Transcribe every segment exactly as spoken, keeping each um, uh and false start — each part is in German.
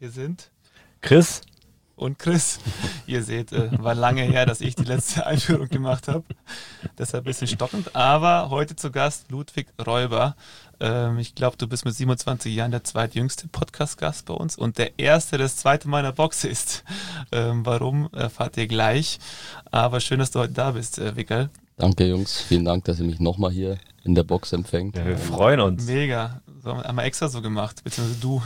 Wir sind Chris und Chris. Ihr seht, äh, war lange her, dass ich die letzte Einführung gemacht habe. Deshalb ein bisschen stockend. Aber heute zu Gast Ludwig Räuber. Ähm, ich glaube, du bist mit siebenundzwanzig Jahren der zweitjüngste Podcast-Gast bei uns und der erste, der das zweite Mal in der Box ist. Ähm, warum, erfahrt ihr gleich. Aber schön, dass du heute da bist, äh, Wickerl. Danke, Jungs. Vielen Dank, dass ihr mich nochmal hier in der Box empfängt. Ja, wir freuen uns. Mega. So haben wir einmal extra so gemacht, beziehungsweise du.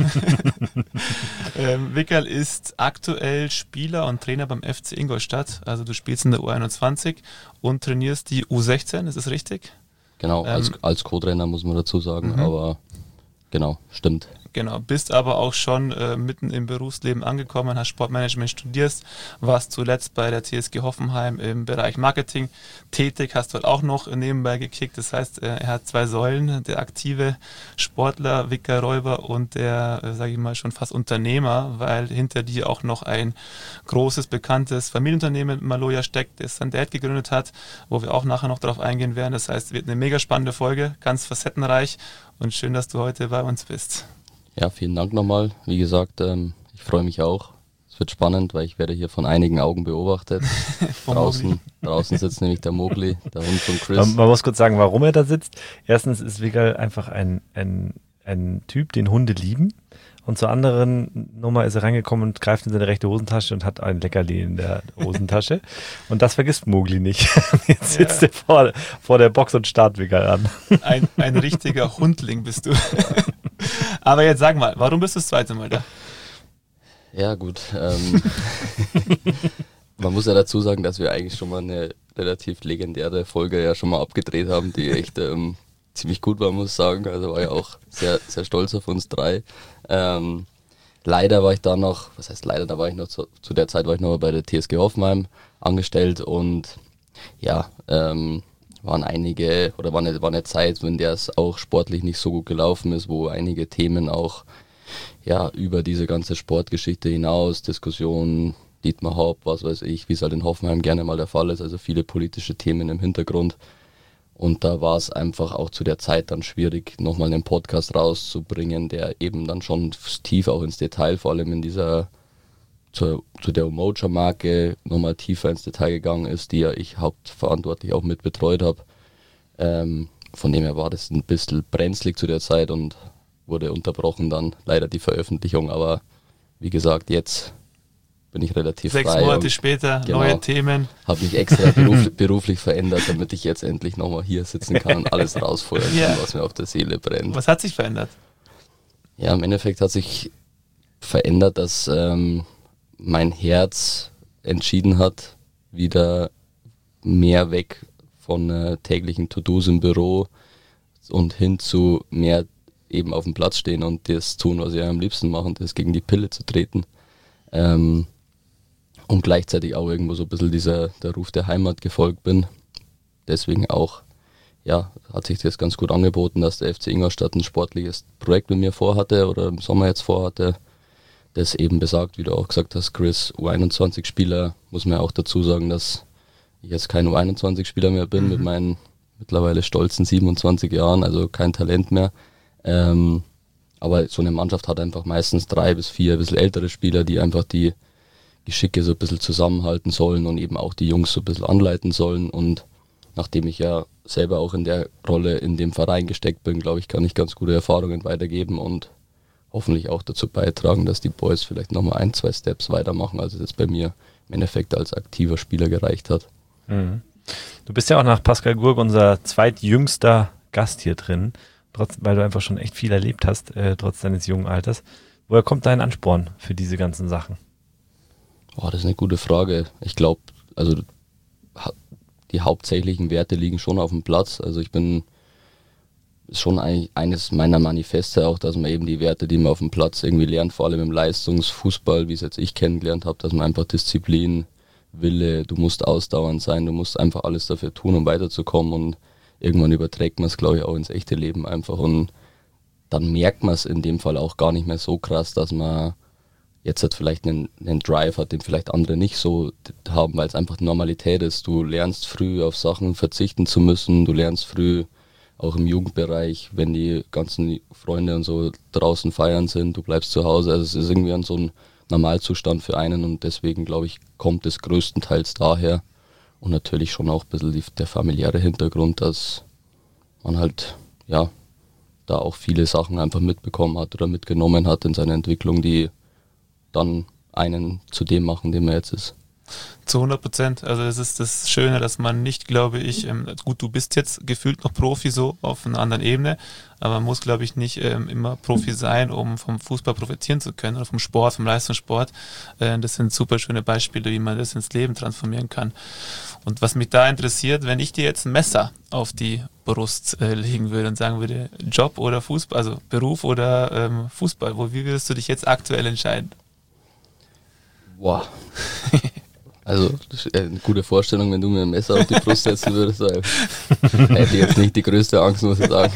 ähm, Wickerl ist aktuell Spieler und Trainer beim F C Ingolstadt. Also du spielst in der U einundzwanzig und trainierst die U sechzehn, ist das richtig? Genau, Ähm, als, als Co-Trainer muss man dazu sagen, mhm. aber genau, stimmt. Genau, bist aber auch schon äh, mitten im Berufsleben angekommen, hast Sportmanagement studierst, warst zuletzt bei der T S G Hoffenheim im Bereich Marketing tätig, hast dort auch noch nebenbei gekickt. Das heißt, äh, er hat zwei Säulen, der aktive Sportler Wickerl Räuber und der, äh, sage ich mal, schon fast Unternehmer, weil hinter dir auch noch ein großes, bekanntes Familienunternehmen Maloja steckt, das sein Dad gegründet hat, wo wir auch nachher noch darauf eingehen werden. Das heißt, es wird eine mega spannende Folge, ganz facettenreich und schön, dass du heute bei uns bist. Ja, vielen Dank nochmal. Wie gesagt, ähm, ich freue mich auch. Es wird spannend, weil ich werde hier von einigen Augen beobachtet. draußen, draußen sitzt nämlich der Mogli, der Hund von Chris. Man, man muss kurz sagen, warum er da sitzt. Erstens ist Wickerl einfach ein, ein, ein Typ, den Hunde lieben. Und zur anderen Nummer ist er reingekommen und greift in seine rechte Hosentasche und hat ein Leckerli in der Hosentasche. Und das vergisst Mogli nicht. Jetzt sitzt ja. er vor, vor der Box und starrt Wickerl an. Ein, ein richtiger Hundling bist du. Aber jetzt sag mal, warum bist du das zweite Mal da? Ja gut, ähm, man muss ja dazu sagen, dass wir eigentlich schon mal eine relativ legendäre Folge ja schon mal abgedreht haben, die echt ähm, ziemlich gut war, muss ich sagen. Also war ja auch sehr, sehr stolz auf uns drei. Ähm, leider war ich da noch, was heißt leider, da war ich noch zu, zu der Zeit war ich noch bei der T S G Hoffenheim angestellt und ja, ähm, waren einige, oder war eine, war eine Zeit, in der es auch sportlich nicht so gut gelaufen ist, wo einige Themen auch ja über diese ganze Sportgeschichte hinaus, Diskussionen, Dietmar Hopp, was weiß ich, wie es halt in Hoffenheim gerne mal der Fall ist, also viele politische Themen im Hintergrund. Und da war es einfach auch zu der Zeit dann schwierig, nochmal einen Podcast rauszubringen, der eben dann schon tief auch ins Detail, vor allem in dieser Zu, zu der Umoja-Marke nochmal tiefer ins Detail gegangen ist, die ja ich hauptverantwortlich auch mit betreut habe. Ähm, von dem her war das ein bisschen brenzlig zu der Zeit und wurde unterbrochen dann leider die Veröffentlichung. Aber wie gesagt, jetzt bin ich relativ Sechs frei. Sechs Monate später, genau, neue Themen. Habe mich extra beruf, beruflich verändert, damit ich jetzt endlich nochmal hier sitzen kann und alles rausfeuern ja. kann, was mir auf der Seele brennt. Was hat sich verändert? Ja, im Endeffekt hat sich verändert, dass ähm, mein Herz entschieden hat, wieder mehr weg von äh, täglichen To-Dos im Büro und hin zu mehr eben auf dem Platz stehen und das tun, was ich am liebsten mache, das gegen die Pille zu treten. Ähm, und gleichzeitig auch irgendwo so ein bisschen dieser der Ruf der Heimat gefolgt bin. Deswegen auch, ja, hat sich das ganz gut angeboten, dass der F C Ingolstadt ein sportliches Projekt mit mir vorhatte oder im Sommer jetzt vorhatte. Das eben besagt, wie du auch gesagt hast, Chris, U einundzwanzig-Spieler, muss man ja auch dazu sagen, dass ich jetzt kein U einundzwanzig-Spieler mehr bin, mhm. mit meinen mittlerweile stolzen siebenundzwanzig Jahren, also kein Talent mehr. Ähm, aber so eine Mannschaft hat einfach meistens drei bis vier ein bisschen ältere Spieler, die einfach die Geschicke so ein bisschen zusammenhalten sollen und eben auch die Jungs so ein bisschen anleiten sollen. Und nachdem ich ja selber auch in der Rolle in dem Verein gesteckt bin, glaube ich, kann ich ganz gute Erfahrungen weitergeben und hoffentlich auch dazu beitragen, dass die Boys vielleicht nochmal ein, zwei Steps weitermachen, als es jetzt bei mir im Endeffekt als aktiver Spieler gereicht hat. Mhm. Du bist ja auch nach Pascal Gurk unser zweitjüngster Gast hier drin, trotz, weil du einfach schon echt viel erlebt hast, äh, trotz deines jungen Alters. Woher kommt dein Ansporn für diese ganzen Sachen? Boah, das ist eine gute Frage. Ich glaube, also die hauptsächlichen Werte liegen schon auf dem Platz. Also ich bin ist schon eigentlich eines meiner Manifeste auch, dass man eben die Werte, die man auf dem Platz irgendwie lernt, vor allem im Leistungsfußball, wie es jetzt ich kennengelernt habe, dass man einfach Disziplin, Wille, du musst ausdauernd sein, du musst einfach alles dafür tun, um weiterzukommen und irgendwann überträgt man es, glaube ich, auch ins echte Leben einfach und dann merkt man es in dem Fall auch gar nicht mehr so krass, dass man jetzt halt vielleicht einen, einen Drive hat, den vielleicht andere nicht so haben, weil es einfach Normalität ist. Du lernst früh auf Sachen verzichten zu müssen, du lernst früh auch im Jugendbereich, wenn die ganzen Freunde und so draußen feiern sind, du bleibst zu Hause. Also es ist irgendwie an so ein Normalzustand für einen und deswegen, glaube ich, kommt es größtenteils daher und natürlich schon auch ein bisschen die, der familiäre Hintergrund, dass man halt, ja, da auch viele Sachen einfach mitbekommen hat oder mitgenommen hat in seiner Entwicklung, die dann einen zu dem machen, dem er jetzt ist. Zu hundert Prozent. Also das ist das Schöne, dass man nicht, glaube ich, ähm, gut, du bist jetzt gefühlt noch Profi so auf einer anderen Ebene, aber man muss, glaube ich, nicht ähm, immer Profi sein, um vom Fußball profitieren zu können oder vom Sport, vom Leistungssport. Äh, das sind super schöne Beispiele, wie man das ins Leben transformieren kann. Und was mich da interessiert, wenn ich dir jetzt ein Messer auf die Brust äh, legen würde und sagen würde, Job oder Fußball, also Beruf oder ähm, Fußball, wo, wie würdest du dich jetzt aktuell entscheiden? Boah. Also, das ist eine gute Vorstellung, wenn du mir ein Messer auf die Brust setzen würdest. Hätte ich jetzt nicht die größte Angst, muss ich sagen.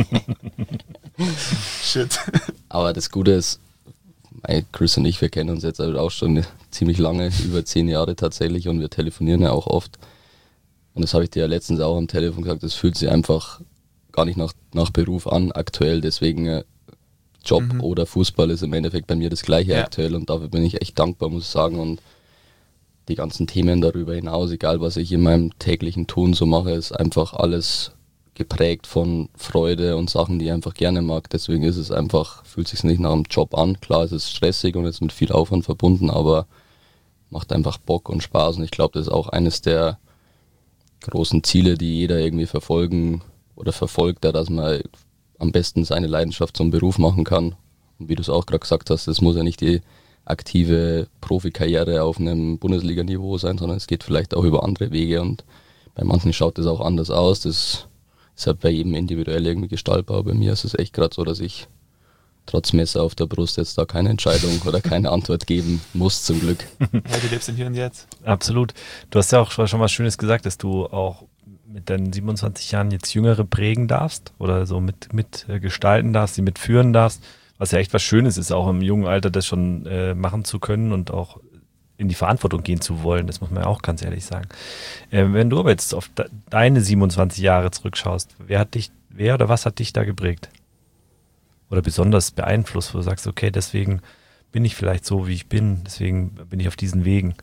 Shit. Aber das Gute ist, Chris und ich, wir kennen uns jetzt auch schon ziemlich lange, über zehn Jahre tatsächlich, und wir telefonieren ja auch oft. Und das habe ich dir ja letztens auch am Telefon gesagt, das fühlt sich einfach gar nicht nach, nach Beruf an aktuell. Deswegen äh, Job mhm. oder Fußball ist im Endeffekt bei mir das Gleiche ja. aktuell, und dafür bin ich echt dankbar, muss ich sagen. Und die ganzen Themen darüber hinaus, egal was ich in meinem täglichen Tun so mache, ist einfach alles geprägt von Freude und Sachen, die ich einfach gerne mag. Deswegen ist es einfach, fühlt sich nicht nach einem Job an. Klar, es ist stressig und es ist mit viel Aufwand verbunden, aber macht einfach Bock und Spaß. Und ich glaube, das ist auch eines der großen Ziele, die jeder irgendwie verfolgen oder verfolgt, dass man am besten seine Leidenschaft zum Beruf machen kann. Und wie du es auch gerade gesagt hast, das muss ja nicht die aktive Profikarriere auf einem Bundesliga-Niveau sein, sondern es geht vielleicht auch über andere Wege, und bei manchen schaut das auch anders aus. Das ist halt bei jedem individuell irgendwie gestaltbar. Bei mir ist es echt gerade so, dass ich trotz Messer auf der Brust jetzt da keine Entscheidung oder keine Antwort geben muss, zum Glück. Ja, du lebst in Hier und Jetzt. Absolut. Du hast ja auch schon was Schönes gesagt, dass du auch mit deinen siebenundzwanzig Jahren jetzt Jüngere prägen darfst oder so mit, mit äh, gestalten darfst, sie mitführen darfst. Was ja echt was Schönes ist, auch im jungen Alter das schon äh, machen zu können und auch in die Verantwortung gehen zu wollen. Das muss man ja auch ganz ehrlich sagen. Äh, wenn du aber jetzt auf de- deine siebenundzwanzig Jahre zurückschaust, wer hat dich, wer oder was hat dich da geprägt? Oder besonders beeinflusst, wo du sagst, okay, deswegen bin ich vielleicht so, wie ich bin, deswegen bin ich auf diesen Wegen.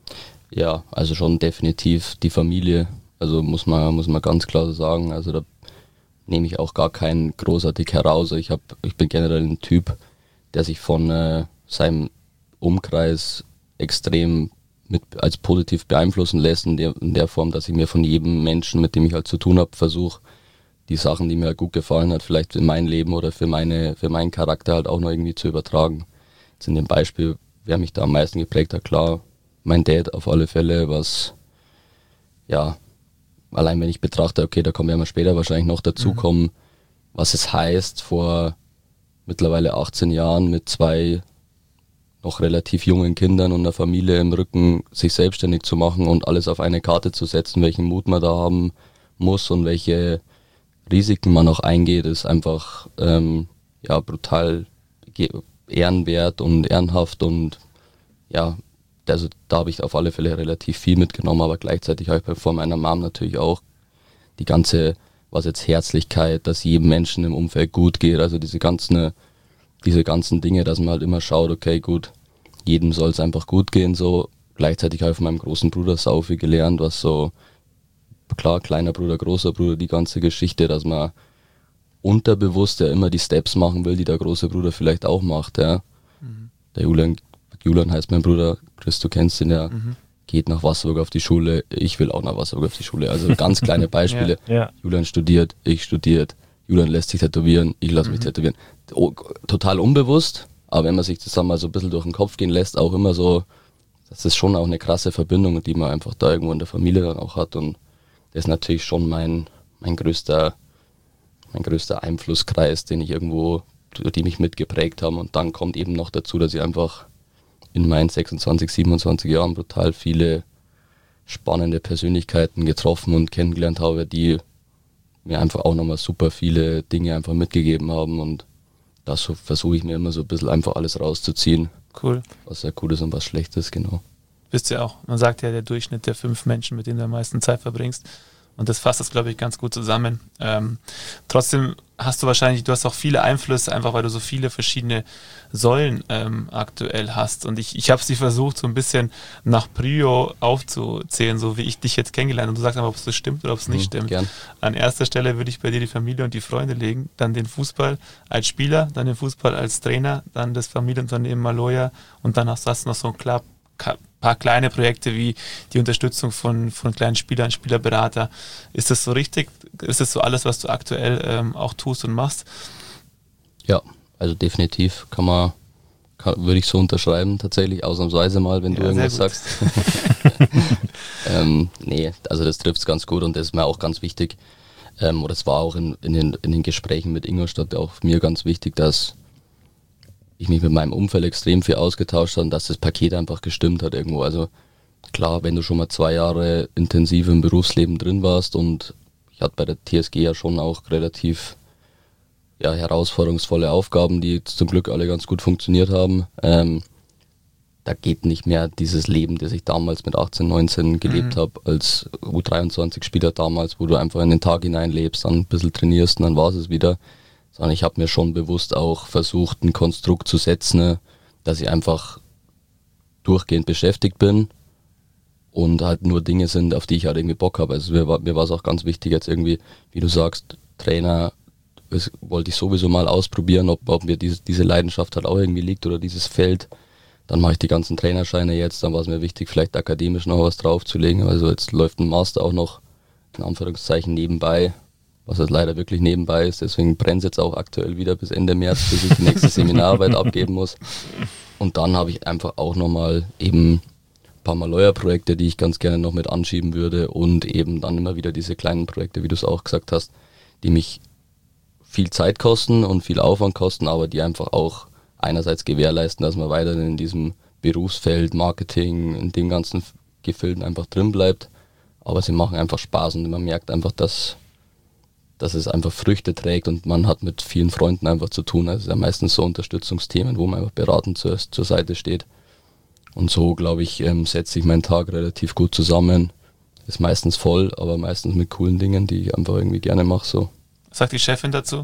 Ja, also schon definitiv die Familie. Also muss man, muss man ganz klar sagen. Also da nehme ich auch gar keinen großartig heraus. Ich, hab, ich bin generell ein Typ, der sich von äh, seinem Umkreis extrem mit als positiv beeinflussen lässt, in der, in der Form, dass ich mir von jedem Menschen, mit dem ich halt zu tun habe, versuche, die Sachen, die mir halt gut gefallen hat, vielleicht in mein Leben oder für meine für meinen Charakter halt auch noch irgendwie zu übertragen. Jetzt in dem Beispiel, wer mich da am meisten geprägt hat, klar, mein Dad auf alle Fälle, was, ja, allein wenn ich betrachte, okay, da kommen wir mal später wahrscheinlich noch dazu kommen, mhm. was es heißt, vor mittlerweile achtzehn Jahren mit zwei noch relativ jungen Kindern und einer Familie im Rücken sich selbstständig zu machen und alles auf eine Karte zu setzen, welchen Mut man da haben muss und welche Risiken man auch eingeht, ist einfach ähm, ja brutal ehrenwert und ehrenhaft, und ja, also da habe ich auf alle Fälle relativ viel mitgenommen, aber gleichzeitig habe ich vor meiner Mom natürlich auch die ganze, was jetzt Herzlichkeit, dass jedem Menschen im Umfeld gut geht, also diese ganzen, diese ganzen Dinge, dass man halt immer schaut, okay, gut, jedem soll es einfach gut gehen, so. Gleichzeitig habe ich von meinem großen Bruder sau viel gelernt, was so, klar, kleiner Bruder, großer Bruder, die ganze Geschichte, dass man unterbewusst ja immer die Steps machen will, die der große Bruder vielleicht auch macht, ja. Mhm. Der Julian, Julian heißt mein Bruder, Chris, du kennst ihn ja, mhm. geht nach Wasserburg auf die Schule, ich will auch nach Wasserburg auf die Schule, also ganz kleine Beispiele. ja, ja. Julian studiert, ich studiert, Julian lässt sich tätowieren, ich lasse mhm. mich tätowieren. Oh, total unbewusst, aber wenn man sich das dann mal so ein bisschen durch den Kopf gehen lässt, auch immer so, das ist schon auch eine krasse Verbindung, die man einfach da irgendwo in der Familie dann auch hat, und das ist natürlich schon mein, mein größter, mein größter Einflusskreis, den ich irgendwo, die mich mitgeprägt haben. Und dann kommt eben noch dazu, dass ich einfach in meinen sechsundzwanzig, siebenundzwanzig Jahren brutal viele spannende Persönlichkeiten getroffen und kennengelernt habe, die mir einfach auch nochmal super viele Dinge einfach mitgegeben haben, und das so versuche ich mir immer so ein bisschen einfach alles rauszuziehen. Cool. Was sehr gut ist und was schlecht ist, genau. Bist ja auch, man sagt ja, der Durchschnitt der fünf Menschen, mit denen du am meisten Zeit verbringst. Und das fasst das, glaube ich, ganz gut zusammen. Ähm, trotzdem hast du wahrscheinlich, du hast auch viele Einflüsse, einfach weil du so viele verschiedene Säulen ähm, aktuell hast. Und ich, ich habe sie versucht, so ein bisschen nach Prio aufzuzählen, so wie ich dich jetzt kennengelernt habe. Und du sagst einfach, ob es das stimmt oder ob es nicht Mhm, stimmt. gern. An erster Stelle würde ich bei dir die Familie und die Freunde legen, dann den Fußball als Spieler, dann den Fußball als Trainer, dann das Familienunternehmen Maloja und dann hast du noch so ein klar paar kleine Projekte wie die Unterstützung von, von kleinen Spielern, Spielerberater. Ist das so richtig? Ist das so alles, was du aktuell ähm, auch tust und machst? Ja, also definitiv kann man, kann, würde ich so unterschreiben, tatsächlich, ausnahmsweise mal, wenn Ja, du irgendwas sehr gut. sagst. ähm, nee, also das trifft es ganz gut und das ist mir auch ganz wichtig. Ähm, oder es war auch in, in, den, in den Gesprächen mit Ingolstadt auch mir ganz wichtig, dass ich mich mit meinem Umfeld extrem viel ausgetauscht habe und dass das Paket einfach gestimmt hat irgendwo. Also klar, wenn du schon mal zwei Jahre intensiv im Berufsleben drin warst und ich hatte bei der T S G ja schon auch relativ ja, herausforderungsvolle Aufgaben, die zum Glück alle ganz gut funktioniert haben, ähm, da geht nicht mehr dieses Leben, das ich damals mit achtzehn, neunzehn gelebt Mhm. habe, als U dreiundzwanzig-Spieler damals, wo du einfach in den Tag hineinlebst, dann ein bisschen trainierst und dann war es wieder. Sondern ich habe mir schon bewusst auch versucht, ein Konstrukt zu setzen, dass ich einfach durchgehend beschäftigt bin und halt nur Dinge sind, auf die ich halt irgendwie Bock habe. Also mir war, mir war es auch ganz wichtig jetzt irgendwie, wie du sagst, Trainer, das wollte ich sowieso mal ausprobieren, ob, ob mir diese, diese Leidenschaft halt auch irgendwie liegt oder dieses Feld. Dann mache ich die ganzen Trainerscheine jetzt, dann war es mir wichtig, vielleicht akademisch noch was draufzulegen. Also jetzt läuft ein Master auch noch, in Anführungszeichen, nebenbei, was halt leider wirklich nebenbei ist. Deswegen brennt es jetzt auch aktuell wieder bis Ende März, bis ich die nächste Seminararbeit abgeben muss. Und dann habe ich einfach auch nochmal eben ein paar Maloja-Projekte, die ich ganz gerne noch mit anschieben würde und eben dann immer wieder diese kleinen Projekte, wie du es auch gesagt hast, die mich viel Zeit kosten und viel Aufwand kosten, aber die einfach auch einerseits gewährleisten, dass man weiterhin in diesem Berufsfeld, Marketing, in den ganzen Gefilden einfach drin bleibt. Aber sie machen einfach Spaß und man merkt einfach, dass, dass es einfach Früchte trägt und man hat mit vielen Freunden einfach zu tun. Also es ist ja meistens so Unterstützungsthemen, wo man einfach beratend zur, zur Seite steht. Und so, glaube ich, ähm, setze ich meinen Tag relativ gut zusammen. Ist meistens voll, aber meistens mit coolen Dingen, die ich einfach irgendwie gerne mache. So. Was sagt die Chefin dazu?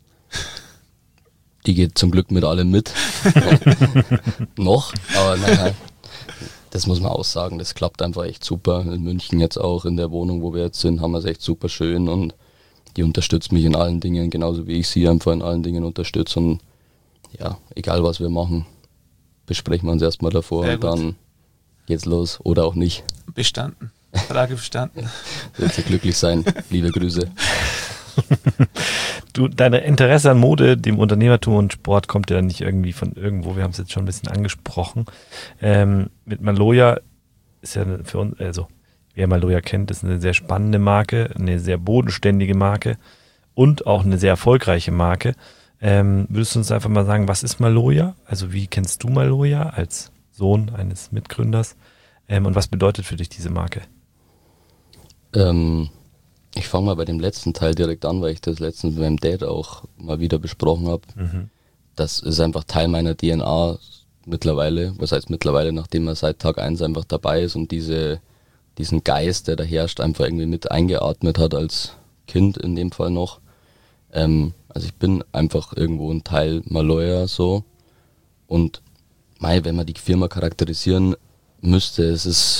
Die geht zum Glück mit allem mit. Noch, aber naja, das muss man auch sagen, das klappt einfach echt super. In München jetzt auch, in der Wohnung, wo wir jetzt sind, haben wir es echt super schön und die unterstützt mich in allen Dingen, genauso wie ich sie einfach in allen Dingen unterstütze. Und ja, egal was wir machen, besprechen wir uns erstmal davor Sehr und gut. dann geht's los oder auch nicht. Bestanden. Frage bestanden. Wird sie glücklich sein. Liebe Grüße. Du, deine Interesse an Mode, dem Unternehmertum und Sport kommt ja nicht irgendwie von irgendwo. Wir haben es jetzt schon ein bisschen angesprochen. Ähm, mit Maloja ist ja für uns, also wer Maloja kennt, ist eine sehr spannende Marke, eine sehr bodenständige Marke und auch eine sehr erfolgreiche Marke. Ähm, würdest du uns einfach mal sagen, was ist Maloja? Also wie kennst du Maloja als Sohn eines Mitgründers? Ähm, und was bedeutet für dich diese Marke? Ähm, ich fange mal bei dem letzten Teil direkt an, weil ich das letztens mit meinem Dad auch mal wieder besprochen habe. Mhm. Das ist einfach Teil meiner D N A mittlerweile, was heißt mittlerweile, nachdem er seit Tag eins einfach dabei ist und diese, diesen Geist, der da herrscht, einfach irgendwie mit eingeatmet hat als Kind in dem Fall noch. Ähm, also ich bin einfach irgendwo ein Teil Maloja so und mei, wenn man die Firma charakterisieren müsste, es ist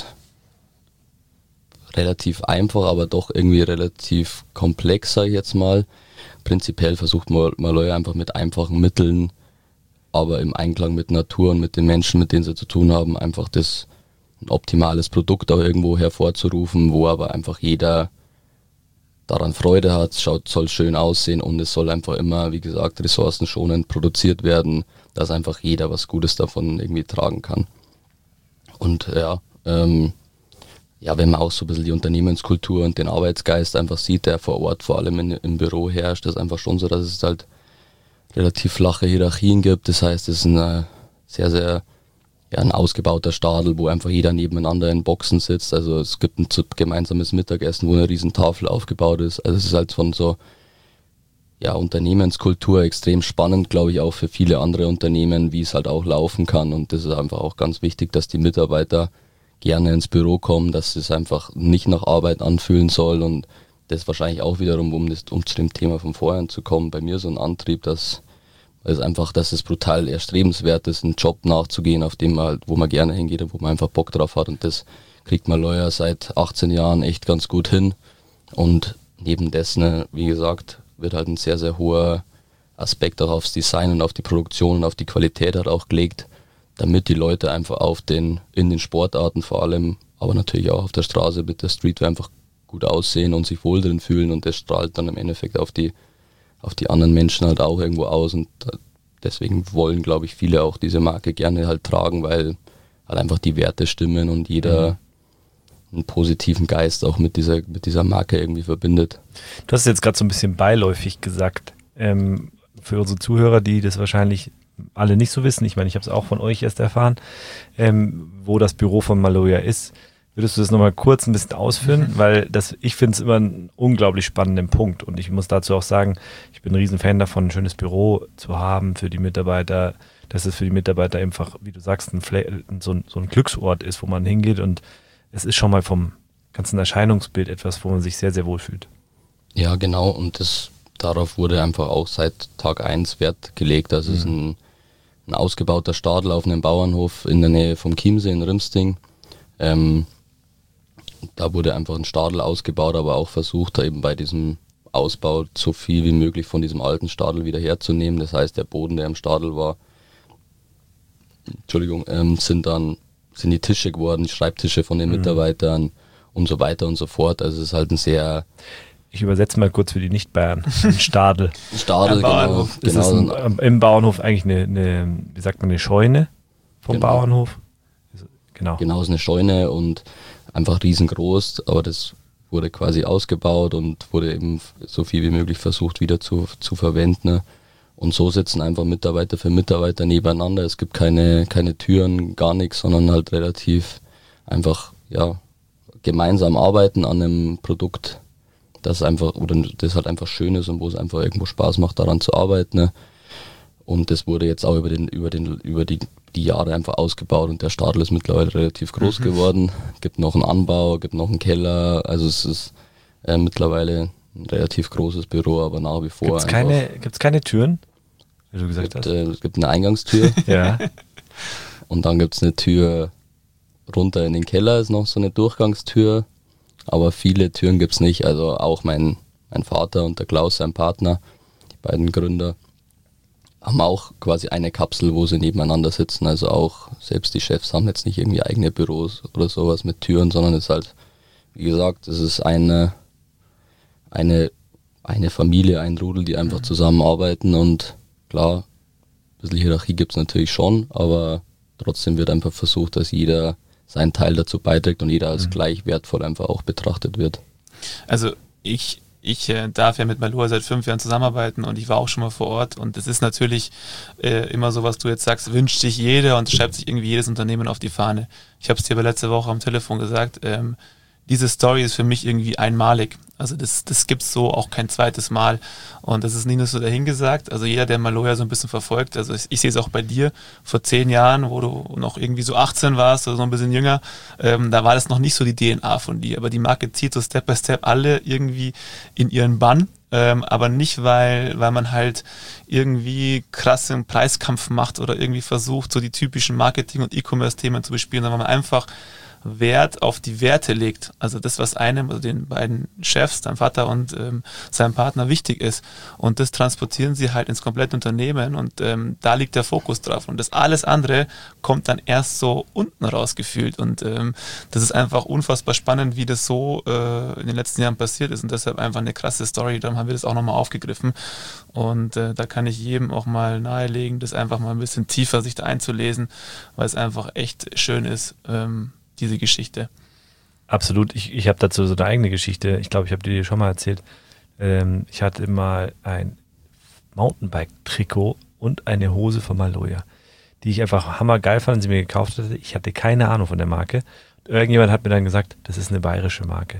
relativ einfach, aber doch irgendwie relativ komplex, sage ich jetzt mal. Prinzipiell versucht Maloja einfach mit einfachen Mitteln, aber im Einklang mit Natur und mit den Menschen, mit denen sie zu tun haben, einfach das ein optimales Produkt auch irgendwo hervorzurufen, wo aber einfach jeder daran Freude hat, schaut, soll schön aussehen und es soll einfach immer, wie gesagt, ressourcenschonend produziert werden, dass einfach jeder was Gutes davon irgendwie tragen kann. Und ja, ähm, ja, wenn man auch so ein bisschen die Unternehmenskultur und den Arbeitsgeist einfach sieht, der vor Ort vor allem in, im Büro herrscht, ist einfach schon so, dass es halt relativ flache Hierarchien gibt. Das heißt, es ist ein sehr, sehr ja, ein ausgebauter Stadel, wo einfach jeder nebeneinander in Boxen sitzt. Also es gibt ein gemeinsames Mittagessen, wo eine riesen Tafel aufgebaut ist. Also es ist halt von so ja, Unternehmenskultur extrem spannend, glaube ich, auch für viele andere Unternehmen, wie es halt auch laufen kann. Und das ist einfach auch ganz wichtig, dass die Mitarbeiter gerne ins Büro kommen, dass es einfach nicht nach Arbeit anfühlen soll und das wahrscheinlich auch wiederum, um, das, um zu dem Thema von vorhin zu kommen, bei mir so ein Antrieb, dass es einfach, dass es brutal erstrebenswert ist, einen Job nachzugehen, auf dem man halt, wo man gerne hingeht und wo man einfach Bock drauf hat, und das kriegt Maloja seit achtzehn Jahren echt ganz gut hin, und neben dessen, wie gesagt, wird halt ein sehr, sehr hoher Aspekt auch aufs Design und auf die Produktion und auf die Qualität halt auch gelegt, damit die Leute einfach auf den, in den Sportarten vor allem, aber natürlich auch auf der Straße mit der Streetwear einfach gut aussehen und sich wohl drin fühlen, und das strahlt dann im Endeffekt auf die, auf die anderen Menschen halt auch irgendwo aus, und deswegen wollen, glaube ich, viele auch diese Marke gerne halt tragen, weil halt einfach die Werte stimmen und jeder mhm. einen positiven Geist auch mit dieser, mit dieser Marke irgendwie verbindet. Du hast jetzt gerade so ein bisschen beiläufig gesagt, ähm, für unsere Zuhörer, die das wahrscheinlich alle nicht so wissen, ich meine, ich habe es auch von euch erst erfahren, ähm, wo das Büro von Maloja ist. Würdest du das nochmal kurz ein bisschen ausführen? Mhm. Weil das, ich finde es immer einen unglaublich spannenden Punkt, und ich muss dazu auch sagen, ich bin ein Riesenfan davon, ein schönes Büro zu haben für die Mitarbeiter, dass es für die Mitarbeiter einfach, wie du sagst, ein Fla- so, ein, so ein Glücksort ist, wo man hingeht, und es ist schon mal vom ganzen Erscheinungsbild etwas, wo man sich sehr, sehr wohl fühlt. Ja, genau, und das, darauf wurde einfach auch seit Tag eins Wert gelegt. Das mhm. ist ein, ein ausgebauter Stadel auf einem Bauernhof in der Nähe vom Chiemsee in Rimsting. Ähm, Da wurde einfach ein Stadel ausgebaut, aber auch versucht, da eben bei diesem Ausbau so viel wie möglich von diesem alten Stadel wieder herzunehmen. Das heißt, der Boden, der im Stadel war, Entschuldigung, ähm, sind dann sind die Tische geworden, die Schreibtische von den mhm. Mitarbeitern und so weiter und so fort. Also es ist halt ein sehr... Ich übersetze mal kurz für die Nicht-Bayern. Ein Stadel. Ein Stadel, genau. Ist genau. Es ein, im Bauernhof eigentlich eine, eine, wie sagt man, eine Scheune vom genau. Bauernhof? Genau. Genau, es ist eine Scheune und einfach riesengroß, aber das wurde quasi ausgebaut und wurde eben so viel wie möglich versucht wieder zu, zu verwenden. Und so sitzen einfach Mitarbeiter für Mitarbeiter nebeneinander. Es gibt keine, keine Türen, gar nichts, sondern halt relativ einfach, ja, gemeinsam arbeiten an einem Produkt, das einfach, oder das halt einfach schön ist und wo es einfach irgendwo Spaß macht, daran zu arbeiten. Ne? Und das wurde jetzt auch über den, über den, über die, die Jahre einfach ausgebaut, und der Stadel ist mittlerweile relativ groß mhm. geworden. Gibt noch einen Anbau, gibt noch einen Keller, also es ist äh, mittlerweile ein relativ großes Büro, aber nach wie vor. Gibt es keine, gibt's keine Türen, wie du gesagt gibt, hast? Äh, es gibt eine Eingangstür. Ja. Und dann gibt es eine Tür runter in den Keller, ist noch so eine Durchgangstür. Aber viele Türen gibt es nicht. Also auch mein, mein Vater und der Klaus, sein Partner, die beiden Gründer, haben auch quasi eine Kapsel, wo sie nebeneinander sitzen. Also auch selbst die Chefs haben jetzt nicht irgendwie eigene Büros oder sowas mit Türen, sondern es ist halt, wie gesagt, es ist eine, eine, eine Familie, ein Rudel, die einfach zusammenarbeiten. Und klar, ein bisschen Hierarchie gibt es natürlich schon, aber trotzdem wird einfach versucht, dass jeder seinen Teil dazu beiträgt und jeder als mhm. gleich wertvoll einfach auch betrachtet wird. Also ich, ich äh, darf ja mit Maloja seit fünf Jahren zusammenarbeiten, und ich war auch schon mal vor Ort, und es ist natürlich äh, immer so, was du jetzt sagst, wünscht sich jeder und schreibt sich irgendwie jedes Unternehmen auf die Fahne. Ich habe es dir aber letzte Woche am Telefon gesagt, ähm, diese Story ist für mich irgendwie einmalig. Also das, das gibt es so auch kein zweites Mal. Und das ist nicht nur so dahingesagt. Also jeder, der Maloja so ein bisschen verfolgt, also ich, ich sehe es auch bei dir, vor zehn Jahren, wo du noch irgendwie so achtzehn warst oder so ein bisschen jünger, ähm, da war das noch nicht so die D N A von dir. Aber die Marke zieht so Step by Step alle irgendwie in ihren Bann. Ähm, aber nicht, weil, weil man halt irgendwie krassen Preiskampf macht oder irgendwie versucht, so die typischen Marketing- und E-Commerce-Themen zu bespielen, sondern weil man einfach Wert auf die Werte legt. Also das, was einem, also den beiden Chefs, deinem Vater und ähm, seinem Partner wichtig ist. Und das transportieren sie halt ins komplette Unternehmen, und ähm, da liegt der Fokus drauf. Und das alles andere kommt dann erst so unten raus gefühlt. Und ähm, das ist einfach unfassbar spannend, wie das so äh, in den letzten Jahren passiert ist, und deshalb einfach eine krasse Story. Dann haben wir das auch nochmal aufgegriffen. Und äh, da kann ich jedem auch mal nahelegen, das einfach mal ein bisschen tiefer sich da einzulesen, weil es einfach echt schön ist, ähm, diese Geschichte. Absolut. Ich, ich habe dazu so eine eigene Geschichte. Ich glaube, ich habe dir die schon mal erzählt. Ähm, ich hatte mal ein Mountainbike-Trikot und eine Hose von Maloja, die ich einfach hammergeil fand und sie mir gekauft hatte. Ich hatte keine Ahnung von der Marke. Irgendjemand hat mir dann gesagt, das ist eine bayerische Marke.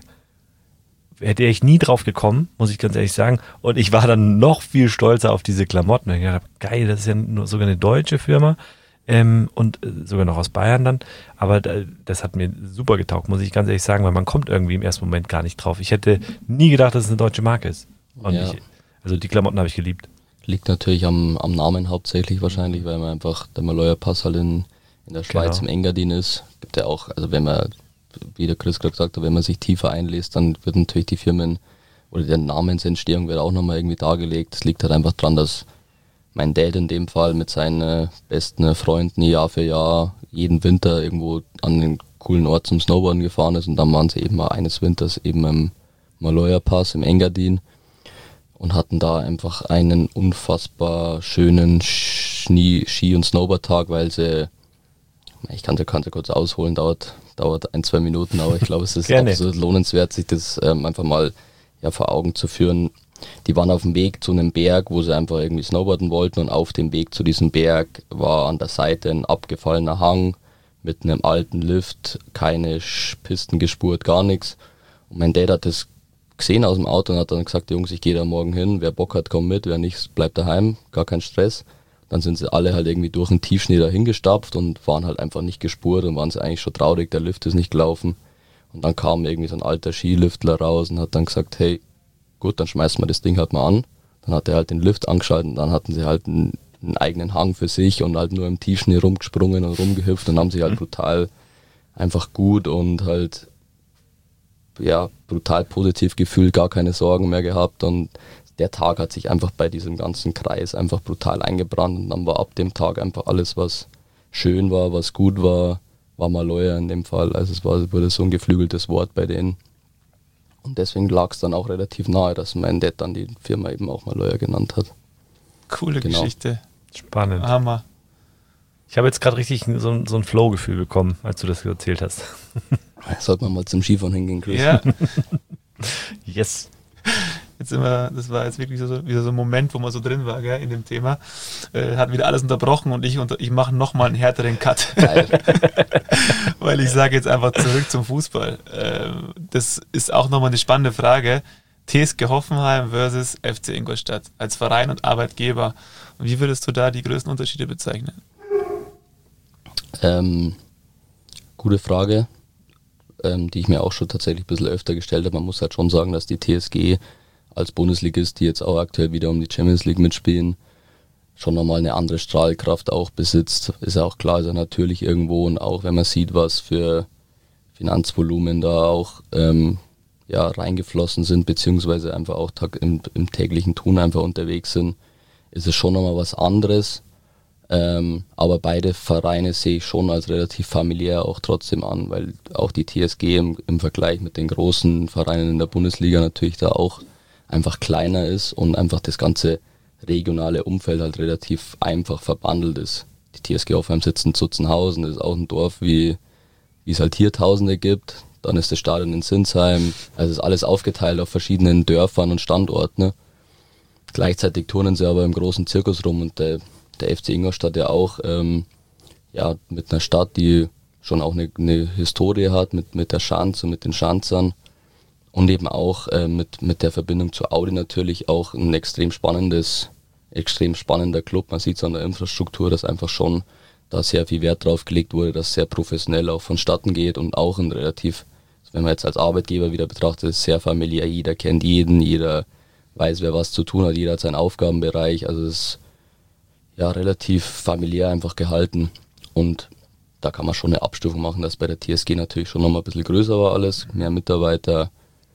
Hätte ich nie drauf gekommen, muss ich ganz ehrlich sagen. Und ich war dann noch viel stolzer auf diese Klamotten. Ich dachte, geil, das ist ja nur sogar eine deutsche Firma. ähm, und äh, sogar noch aus Bayern dann. Aber da, das hat mir super getaugt, muss ich ganz ehrlich sagen, weil man kommt irgendwie im ersten Moment gar nicht drauf. Ich hätte nie gedacht, dass es eine deutsche Marke ist. Und Ja. ich, also die Klamotten habe ich geliebt. Liegt natürlich am, am Namen hauptsächlich wahrscheinlich, weil man einfach der Maloja Pass halt in, in der Schweiz Genau. im Engadin ist. Gibt ja auch, also wenn man, wie der Chris gerade gesagt hat, wenn man sich tiefer einliest, dann wird natürlich die Firmen oder die Namensentstehung wird auch nochmal irgendwie dargelegt. Es liegt halt einfach dran, dass mein Dad in dem Fall mit seinen äh, besten Freunden Jahr für Jahr jeden Winter irgendwo an den coolen Ort zum Snowboarden gefahren ist und dann waren sie eben mal eines Winters eben im Maloja Pass im Engadin und hatten da einfach einen unfassbar schönen Ski-, Ski- und Snowboard-Tag, weil sie, ich kann sie, kann sie kurz ausholen, dauert, dauert ein, zwei Minuten, aber ich glaube, es ist Gerne. absolut lohnenswert, sich das ähm, einfach mal ja, vor Augen zu führen. Die waren auf dem Weg zu einem Berg, wo sie einfach irgendwie snowboarden wollten und auf dem Weg zu diesem Berg war an der Seite ein abgefallener Hang mit einem alten Lift, keine Sch- Pisten gespurt, gar nichts. Und mein Dad hat das gesehen aus dem Auto und hat dann gesagt, Jungs, ich gehe da morgen hin, wer Bock hat, kommt mit, wer nicht, bleibt daheim, gar kein Stress. Dann sind sie alle halt irgendwie durch den Tiefschnee da hingestapft und waren halt einfach nicht gespurt und waren sie eigentlich schon traurig, der Lift ist nicht gelaufen. Und dann kam irgendwie so ein alter Skiliftler raus und hat dann gesagt, hey, gut, dann schmeißen wir das Ding halt mal an. Dann hat er halt den Lift angeschaltet und dann hatten sie halt einen, einen eigenen Hang für sich und halt nur im Tiefschnee rumgesprungen und rumgehüpft und haben sich halt brutal einfach gut und halt ja, brutal positiv gefühlt, gar keine Sorgen mehr gehabt und der Tag hat sich einfach bei diesem ganzen Kreis einfach brutal eingebrannt und dann war ab dem Tag einfach alles, was schön war, was gut war, war Maloja in dem Fall. Also es war, wurde so ein geflügeltes Wort bei denen. Und deswegen lag es dann auch relativ nahe, dass mein Dad dann die Firma eben auch Maloja genannt hat. Coole Genau. Geschichte. Spannend. Hammer. Ich habe jetzt gerade richtig so, ein- so ein Flow-Gefühl bekommen, als du das erzählt hast. Sollte man mal zum Skifahren hingehen, Chris. Ja, Yes. jetzt immer, das war jetzt wirklich so, wieder so ein Moment, wo man so drin war, gell, in dem Thema. Äh, hat wieder alles unterbrochen und ich, unter, ich mache nochmal einen härteren Cut. Geil. Weil ich sage jetzt einfach zurück zum Fußball. Ähm, das ist auch nochmal eine spannende Frage. T S G Hoffenheim versus F C Ingolstadt als Verein und Arbeitgeber. Wie würdest du da die größten Unterschiede bezeichnen? Ähm, gute Frage, ähm, die ich mir auch schon tatsächlich ein bisschen öfter gestellt habe. Man muss halt schon sagen, dass die T S G als Bundesligist, die jetzt auch aktuell wieder um die Champions League mitspielen, schon nochmal eine andere Strahlkraft auch besitzt. Ist ja auch klar, ist ja natürlich irgendwo und auch wenn man sieht, was für Finanzvolumen da auch ähm, ja, reingeflossen sind, beziehungsweise einfach auch tag- im, im täglichen Tun einfach unterwegs sind, ist es schon nochmal was anderes. Ähm, aber beide Vereine sehe ich schon als relativ familiär auch trotzdem an, weil auch die T S G im, im Vergleich mit den großen Vereinen in der Bundesliga natürlich da auch einfach kleiner ist und einfach das ganze regionale Umfeld halt relativ einfach verbandelt ist. Die T S G Hoffenheim sitzt in Zutzenhausen, das ist auch ein Dorf, wie, wie es halt hier Tausende gibt. Dann ist das Stadion in Sinsheim, also ist alles aufgeteilt auf verschiedenen Dörfern und Standorten. Ne? Gleichzeitig turnen sie aber im großen Zirkus rum und der der F C Ingolstadt ja auch ähm, ja, mit einer Stadt, die schon auch eine, eine Historie hat, mit, mit der Schanze und mit den Schanzern und eben auch äh, mit, mit der Verbindung zu Audi natürlich auch ein extrem spannendes, extrem spannender Club. Man sieht es an der Infrastruktur, dass einfach schon da sehr viel Wert drauf gelegt wurde, dass sehr professionell auch vonstatten geht und auch ein relativ, wenn man jetzt als Arbeitgeber wieder betrachtet, ist sehr familiär, jeder kennt jeden, jeder weiß, wer was zu tun hat, jeder hat seinen Aufgabenbereich, also es ist ja, relativ familiär einfach gehalten und da kann man schon eine Abstufung machen, dass bei der T S G natürlich schon nochmal ein bisschen größer war alles, mehr Mitarbeiter,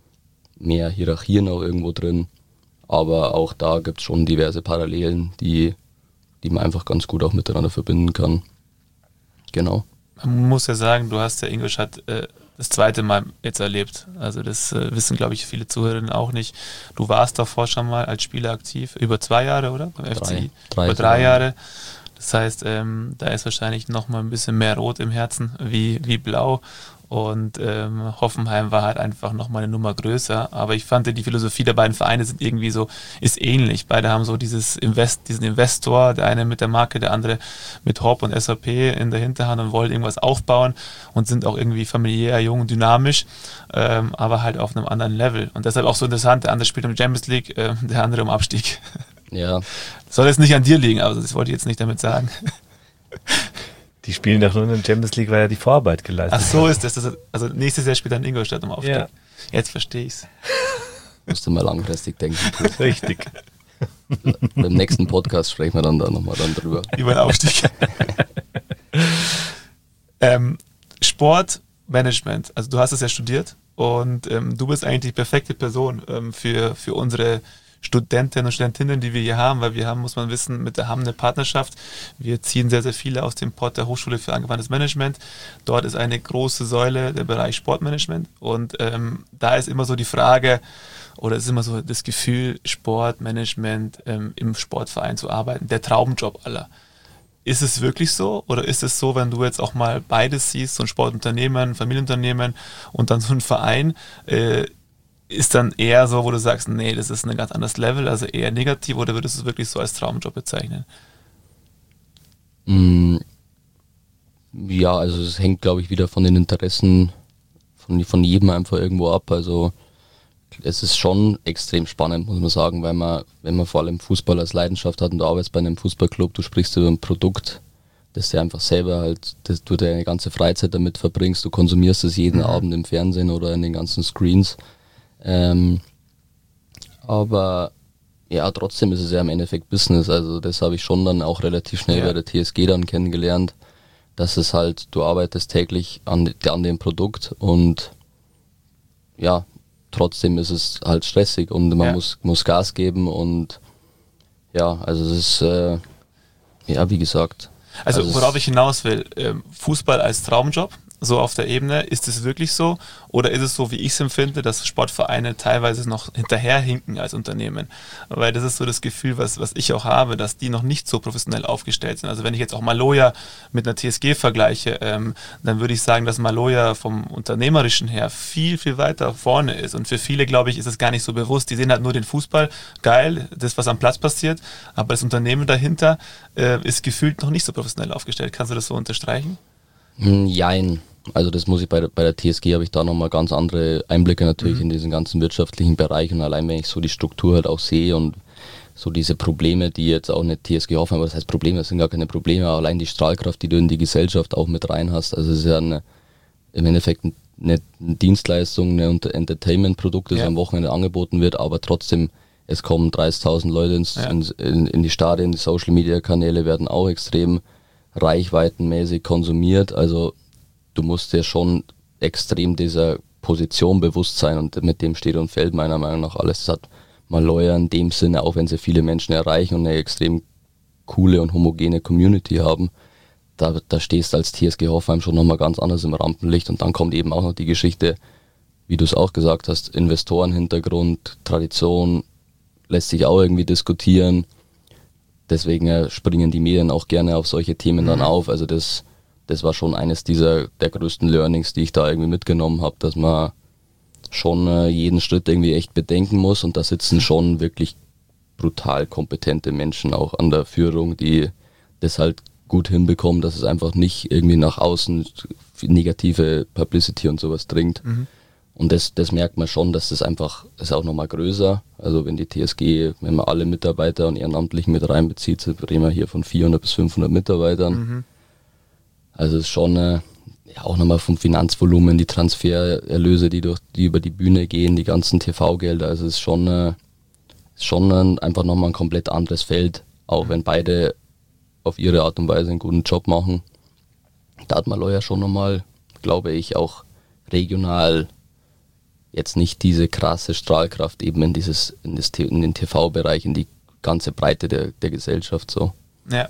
mehr Hierarchien auch irgendwo drin, aber auch da gibt es schon diverse Parallelen, die, die man einfach ganz gut auch miteinander verbinden kann. Genau. Man muss ja sagen, du hast ja Ingolstadt äh, das zweite Mal jetzt erlebt. Also das äh, wissen, glaube ich, viele Zuhörerinnen auch nicht. Du warst davor schon mal als Spieler aktiv, über zwei Jahre, oder? Beim F C I? Drei, über drei Jahre. Das heißt, ähm, da ist wahrscheinlich noch mal ein bisschen mehr Rot im Herzen wie, wie Blau. Und ähm, Hoffenheim war halt einfach nochmal eine Nummer größer. Aber ich fand, die Philosophie der beiden Vereine sind irgendwie so, ist ähnlich. Beide haben so dieses Invest, diesen Investor, der eine mit der Marke, der andere mit Hop und S A P in der Hinterhand und wollen irgendwas aufbauen und sind auch irgendwie familiär, jung und dynamisch, ähm, aber halt auf einem anderen Level. Und deshalb auch so interessant, der andere spielt um Champions League, äh, der andere um Abstieg. Ja. Das soll jetzt nicht an dir liegen, aber das wollte ich jetzt nicht damit sagen. Die spielen doch nur in der Champions League, weil er die Vorarbeit geleistet hat. Ach so ist das. das. Also nächstes Jahr spielt er in Ingolstadt im Aufstieg. Ja. Jetzt verstehe ich's. Musst du mal langfristig denken. Richtig. Beim nächsten Podcast sprechen wir dann da nochmal dann drüber. Über den Aufstieg. ähm, Sportmanagement, also du hast es ja studiert und ähm, du bist eigentlich die perfekte Person ähm, für, für unsere Studentinnen und Studentinnen, die wir hier haben, weil wir haben, muss man wissen, mit der H A M eine Partnerschaft. Wir ziehen sehr, sehr viele aus dem Pott der Hochschule für angewandtes Management. Dort ist eine große Säule der Bereich Sportmanagement und ähm, da ist immer so die Frage, oder es ist immer so das Gefühl, Sportmanagement ähm, im Sportverein zu arbeiten, der Traumjob aller. Ist es wirklich so oder ist es so, wenn du jetzt auch mal beides siehst, so ein Sportunternehmen, ein Familienunternehmen und dann so ein Verein, äh, ist dann eher so, wo du sagst, nee, das ist ein ganz anderes Level, also eher negativ, oder würdest du es wirklich so als Traumjob bezeichnen? Ja, also es hängt, glaube ich, wieder von den Interessen von, von jedem einfach irgendwo ab. Also es ist schon extrem spannend, muss man sagen, weil man, wenn man vor allem Fußball als Leidenschaft hat und du arbeitest bei einem Fußballclub, du sprichst über ein Produkt, das du einfach selber halt, das du deine ganze Freizeit damit verbringst, du konsumierst es jeden mhm. Abend im Fernsehen oder in den ganzen Screens. Ähm, aber ja, trotzdem ist es ja im Endeffekt Business, also das habe ich schon dann auch relativ schnell ja. bei der T S G dann kennengelernt, dass es halt, du arbeitest täglich an, an dem Produkt und ja, trotzdem ist es halt stressig und man ja. muss, muss Gas geben und ja, also es ist, äh, ja, wie gesagt. Also, also worauf ich hinaus will, Fußball als Traumjob, so auf der Ebene, ist es wirklich so? Oder ist es so, wie ich es empfinde, dass Sportvereine teilweise noch hinterherhinken als Unternehmen? Weil das ist so das Gefühl, was, was ich auch habe, dass die noch nicht so professionell aufgestellt sind. Also wenn ich jetzt auch Maloja mit einer T S G vergleiche, ähm, dann würde ich sagen, dass Maloja vom Unternehmerischen her viel, viel weiter vorne ist. Und für viele, glaube ich, ist es gar nicht so bewusst. Die sehen halt nur den Fußball, geil, das, was am Platz passiert, aber das Unternehmen dahinter äh, ist gefühlt noch nicht so professionell aufgestellt. Kannst du das so unterstreichen? Jein. Also das muss ich bei der, bei der T S G habe ich da nochmal ganz andere Einblicke natürlich mhm. in diesen ganzen wirtschaftlichen Bereich und allein wenn ich so die Struktur halt auch sehe und so diese Probleme, die jetzt auch eine T S G Hoffenheim, aber das heißt Probleme, das sind gar keine Probleme, aber allein die Strahlkraft, die du in die Gesellschaft auch mit rein hast, also es ist ja eine, im Endeffekt eine, eine Dienstleistung, ein Entertainment-Produkt, das ja. am Wochenende angeboten wird, aber trotzdem, es kommen dreißigtausend Leute ins, ja. in, in, in die Stadien, die Social-Media-Kanäle werden auch extrem reichweitenmäßig konsumiert, also du musst dir schon extrem dieser Position bewusst sein und mit dem steht und fällt meiner Meinung nach alles. Das hat Maloja in dem Sinne, auch wenn sie viele Menschen erreichen und eine extrem coole und homogene Community haben, da, da stehst du als T S G Hoffenheim schon nochmal ganz anders im Rampenlicht und dann kommt eben auch noch die Geschichte, wie du es auch gesagt hast, Investorenhintergrund, Tradition, lässt sich auch irgendwie diskutieren. Deswegen äh, springen die Medien auch gerne auf solche Themen mhm. dann auf. Also das Das war schon eines dieser der größten Learnings, die ich da irgendwie mitgenommen habe, dass man schon äh, jeden Schritt irgendwie echt bedenken muss und da sitzen schon wirklich brutal kompetente Menschen auch an der Führung, die das halt gut hinbekommen, dass es einfach nicht irgendwie nach außen negative Publicity und sowas dringt. Mhm. Und das, das merkt man schon, dass das einfach, das ist auch nochmal größer. Also wenn die T S G, wenn man alle Mitarbeiter und Ehrenamtlichen mit reinbezieht, reden wir hier von vierhundert bis fünfhundert Mitarbeitern. Mhm. Also es ist schon äh, ja, auch nochmal vom Finanzvolumen, die Transfererlöse, die durch die über die Bühne gehen, die ganzen T V-Gelder. Also es ist schon, äh, ist schon äh, einfach nochmal ein komplett anderes Feld, auch wenn beide auf ihre Art und Weise einen guten Job machen. Da hat Maloja schon nochmal, glaube ich, auch regional jetzt nicht diese krasse Strahlkraft eben in dieses in, das, in den T V-Bereich, in die ganze Breite der, der Gesellschaft so. Ja.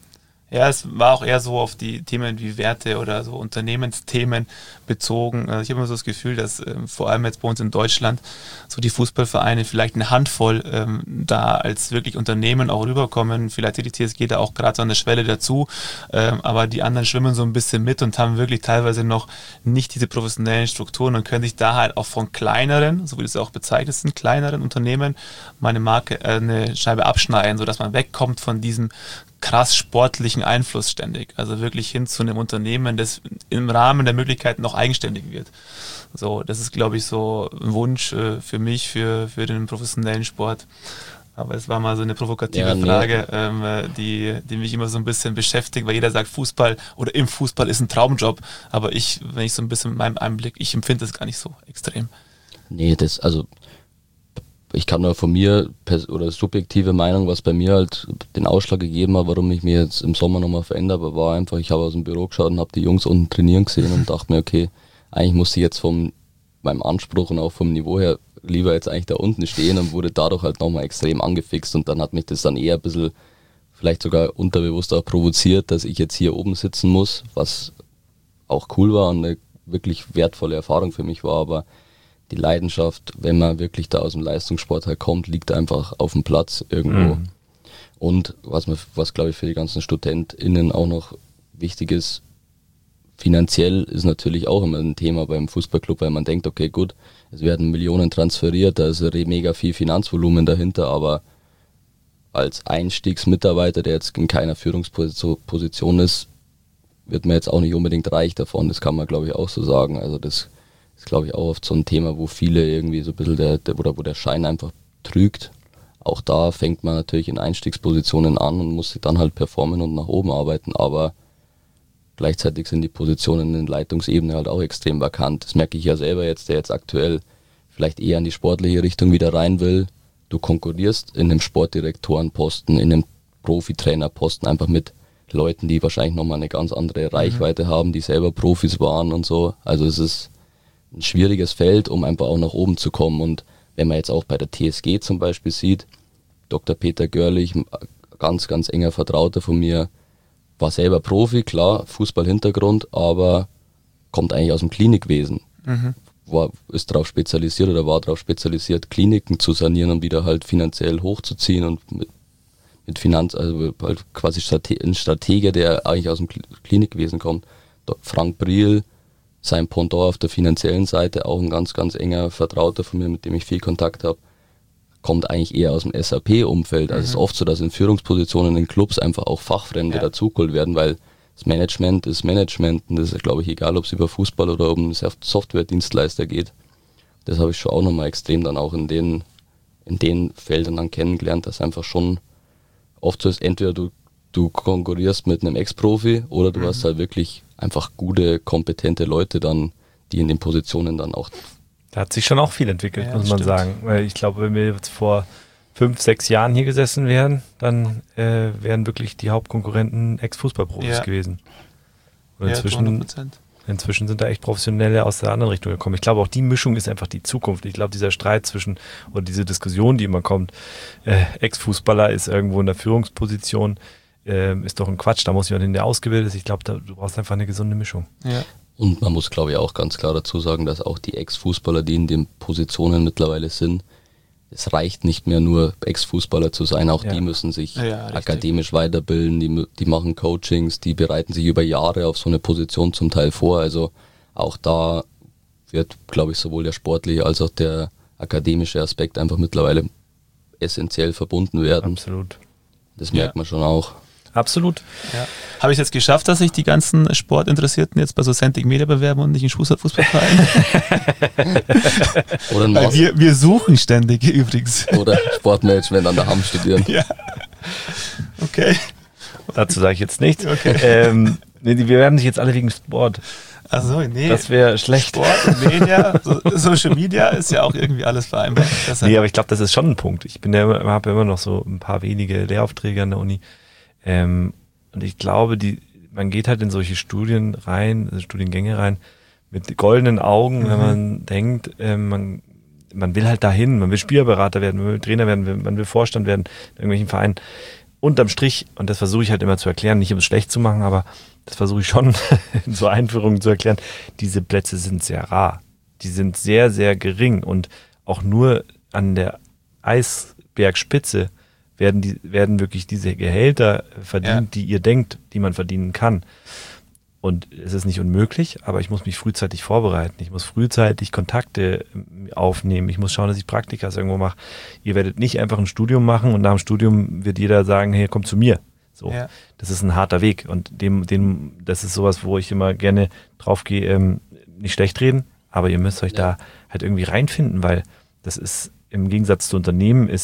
Ja, es war auch eher so auf die Themen wie Werte oder so Unternehmensthemen bezogen. Also ich habe immer so das Gefühl, dass ähm, vor allem jetzt bei uns in Deutschland so die Fußballvereine vielleicht eine Handvoll ähm, da als wirklich Unternehmen auch rüberkommen. Vielleicht hat die T S G da auch gerade so an der Schwelle dazu, ähm, aber die anderen schwimmen so ein bisschen mit und haben wirklich teilweise noch nicht diese professionellen Strukturen und können sich da halt auch von kleineren, so wie das auch bezeichnet sind, kleineren Unternehmen mal eine Marke, äh, eine Scheibe abschneiden, sodass man wegkommt von diesem krass sportlichen Einfluss ständig. Also wirklich hin zu einem Unternehmen, das im Rahmen der Möglichkeiten noch eigenständig wird. So, das ist, glaube ich, so ein Wunsch äh, für mich, für, für den professionellen Sport. Aber es war mal so eine provokative Ja, nee. Frage, ähm, die, die mich immer so ein bisschen beschäftigt, weil jeder sagt, Fußball oder im Fußball ist ein Traumjob. Aber ich, wenn ich so ein bisschen mit meinem Einblick, ich empfinde das gar nicht so extrem. Nee, das, also ich kann nur von mir pers- oder subjektive Meinung, was bei mir halt den Ausschlag gegeben hat, warum ich mir jetzt im Sommer nochmal verändert habe, war einfach, ich habe aus dem Büro geschaut und habe die Jungs unten trainieren gesehen und dachte mir, okay, eigentlich muss ich jetzt vom meinem Anspruch und auch vom Niveau her lieber jetzt eigentlich da unten stehen und wurde dadurch halt nochmal extrem angefixt und dann hat mich das dann eher ein bisschen vielleicht sogar unterbewusst auch provoziert, dass ich jetzt hier oben sitzen muss, was auch cool war und eine wirklich wertvolle Erfahrung für mich war, aber die Leidenschaft, wenn man wirklich da aus dem Leistungssport halt kommt, liegt einfach auf dem Platz irgendwo. Mhm. Und was, man, was glaube ich für die ganzen StudentInnen auch noch wichtig ist, finanziell ist natürlich auch immer ein Thema beim Fußballclub, weil man denkt, okay gut, es werden Millionen transferiert, da ist mega viel Finanzvolumen dahinter, aber als Einstiegsmitarbeiter, der jetzt in keiner Führungsposition ist, wird man jetzt auch nicht unbedingt reich davon, das kann man glaube ich auch so sagen. Also das ist glaube ich auch oft so ein Thema, wo viele irgendwie so ein bisschen der, der oder wo der Schein einfach trügt. Auch da fängt man natürlich in Einstiegspositionen an und muss sich dann halt performen und nach oben arbeiten, aber gleichzeitig sind die Positionen in der Leitungsebene halt auch extrem vakant. Das merke ich ja selber jetzt, der jetzt aktuell vielleicht eher in die sportliche Richtung wieder rein will. Du konkurrierst in einem Sportdirektorenposten, in einem Profitrainerposten einfach mit Leuten, die wahrscheinlich nochmal eine ganz andere Reichweite mhm. haben, die selber Profis waren und so. Also es ist ein schwieriges Feld, um einfach auch nach oben zu kommen. Und wenn man jetzt auch bei der T S G zum Beispiel sieht, Doktor Peter Görlich, ganz, ganz enger Vertrauter von mir, war selber Profi, klar, Fußball-Hintergrund, aber kommt eigentlich aus dem Klinikwesen. Mhm. War, ist darauf spezialisiert oder war darauf spezialisiert, Kliniken zu sanieren und wieder halt finanziell hochzuziehen und mit, mit Finanz, also halt quasi Strate- ein Stratege, der eigentlich aus dem Klinikwesen kommt. Frank Briel, sein Pendant auf der finanziellen Seite, auch ein ganz, ganz enger Vertrauter von mir, mit dem ich viel Kontakt habe, kommt eigentlich eher aus dem S A P-Umfeld. Also mhm. es ist oft so, dass in Führungspositionen in Clubs einfach auch Fachfremde ja. dazugeholt werden, weil das Management ist Management und das ist, glaube ich, egal, ob es über Fußball oder um einen Software-Dienstleister geht. Das habe ich schon auch nochmal extrem dann auch in den, in den Feldern dann kennengelernt, dass einfach schon oft so ist, entweder du, du konkurrierst mit einem Ex-Profi oder du mhm. hast halt wirklich einfach gute, kompetente Leute dann, die in den Positionen dann auch... Da hat sich schon auch viel entwickelt, ja, muss man stimmt. sagen. Weil ich glaube, wenn wir jetzt vor fünf, sechs Jahren hier gesessen wären, dann äh, wären wirklich die Hauptkonkurrenten Ex-Fußballprofis ja. gewesen. Und ja, inzwischen, inzwischen sind da echt Professionelle aus der anderen Richtung gekommen. Ich glaube, auch die Mischung ist einfach die Zukunft. Ich glaube, dieser Streit zwischen, oder diese Diskussion, die immer kommt, äh, Ex-Fußballer ist irgendwo in der Führungsposition, äh, ist doch ein Quatsch, da muss jemand, der ausgebildet ist. Ich glaube, da, du brauchst einfach eine gesunde Mischung. Ja. Und man muss, glaube ich, auch ganz klar dazu sagen, dass auch die Ex-Fußballer, die in den Positionen mittlerweile sind, es reicht nicht mehr nur Ex-Fußballer zu sein, auch ja. die müssen sich ja, akademisch weiterbilden, die, die machen Coachings, die bereiten sich über Jahre auf so eine Position zum Teil vor. Also auch da wird, glaube ich, sowohl der sportliche als auch der akademische Aspekt einfach mittlerweile essentiell verbunden werden. Absolut. Das merkt ja. man schon auch. Absolut. Ja. Habe ich es jetzt geschafft, dass sich die ganzen Sportinteressierten jetzt bei so Centric Media bewerben und nicht in Fußballvereinen? Oder ein Weil wir, wir suchen ständig übrigens. Oder Sportmanagement an der H A M studieren. Ja. Okay. Dazu sage ich jetzt nichts. Okay. Ähm, wir bewerben sich jetzt alle wegen Sport. Achso, nee. Das wäre schlecht. Sport und Media, so, Social Media ist ja auch irgendwie alles vereinbar. Nee, aber ich glaube, das ist schon ein Punkt. Ich bin ja immer, habe ja immer noch so ein paar wenige Lehraufträge an der Uni. Ähm, und ich glaube, die, man geht halt in solche Studien rein, also Studiengänge rein, mit goldenen Augen, mhm. wenn man denkt, ähm, man, man will halt dahin, man will Spielerberater werden, man will Trainer werden, man will Vorstand werden in irgendwelchen Vereinen. Unterm Strich, und das versuche ich halt immer zu erklären, nicht um es schlecht zu machen, aber das versuche ich schon in so Einführungen zu erklären, diese Plätze sind sehr rar. Die sind sehr, sehr gering und auch nur an der Eisbergspitze werden die werden wirklich diese Gehälter verdient, ja. die ihr denkt, die man verdienen kann. Und es ist nicht unmöglich, aber ich muss mich frühzeitig vorbereiten. Ich muss frühzeitig Kontakte aufnehmen. Ich muss schauen, dass ich Praktikas irgendwo mache. Ihr werdet nicht einfach ein Studium machen und nach dem Studium wird jeder sagen, hey, komm zu mir. So, ja. Das ist ein harter Weg und dem, dem, das ist sowas, wo ich immer gerne drauf gehe, ähm, nicht schlecht reden, aber ihr müsst euch ja. da halt irgendwie reinfinden, weil das ist im Gegensatz zu Unternehmen ist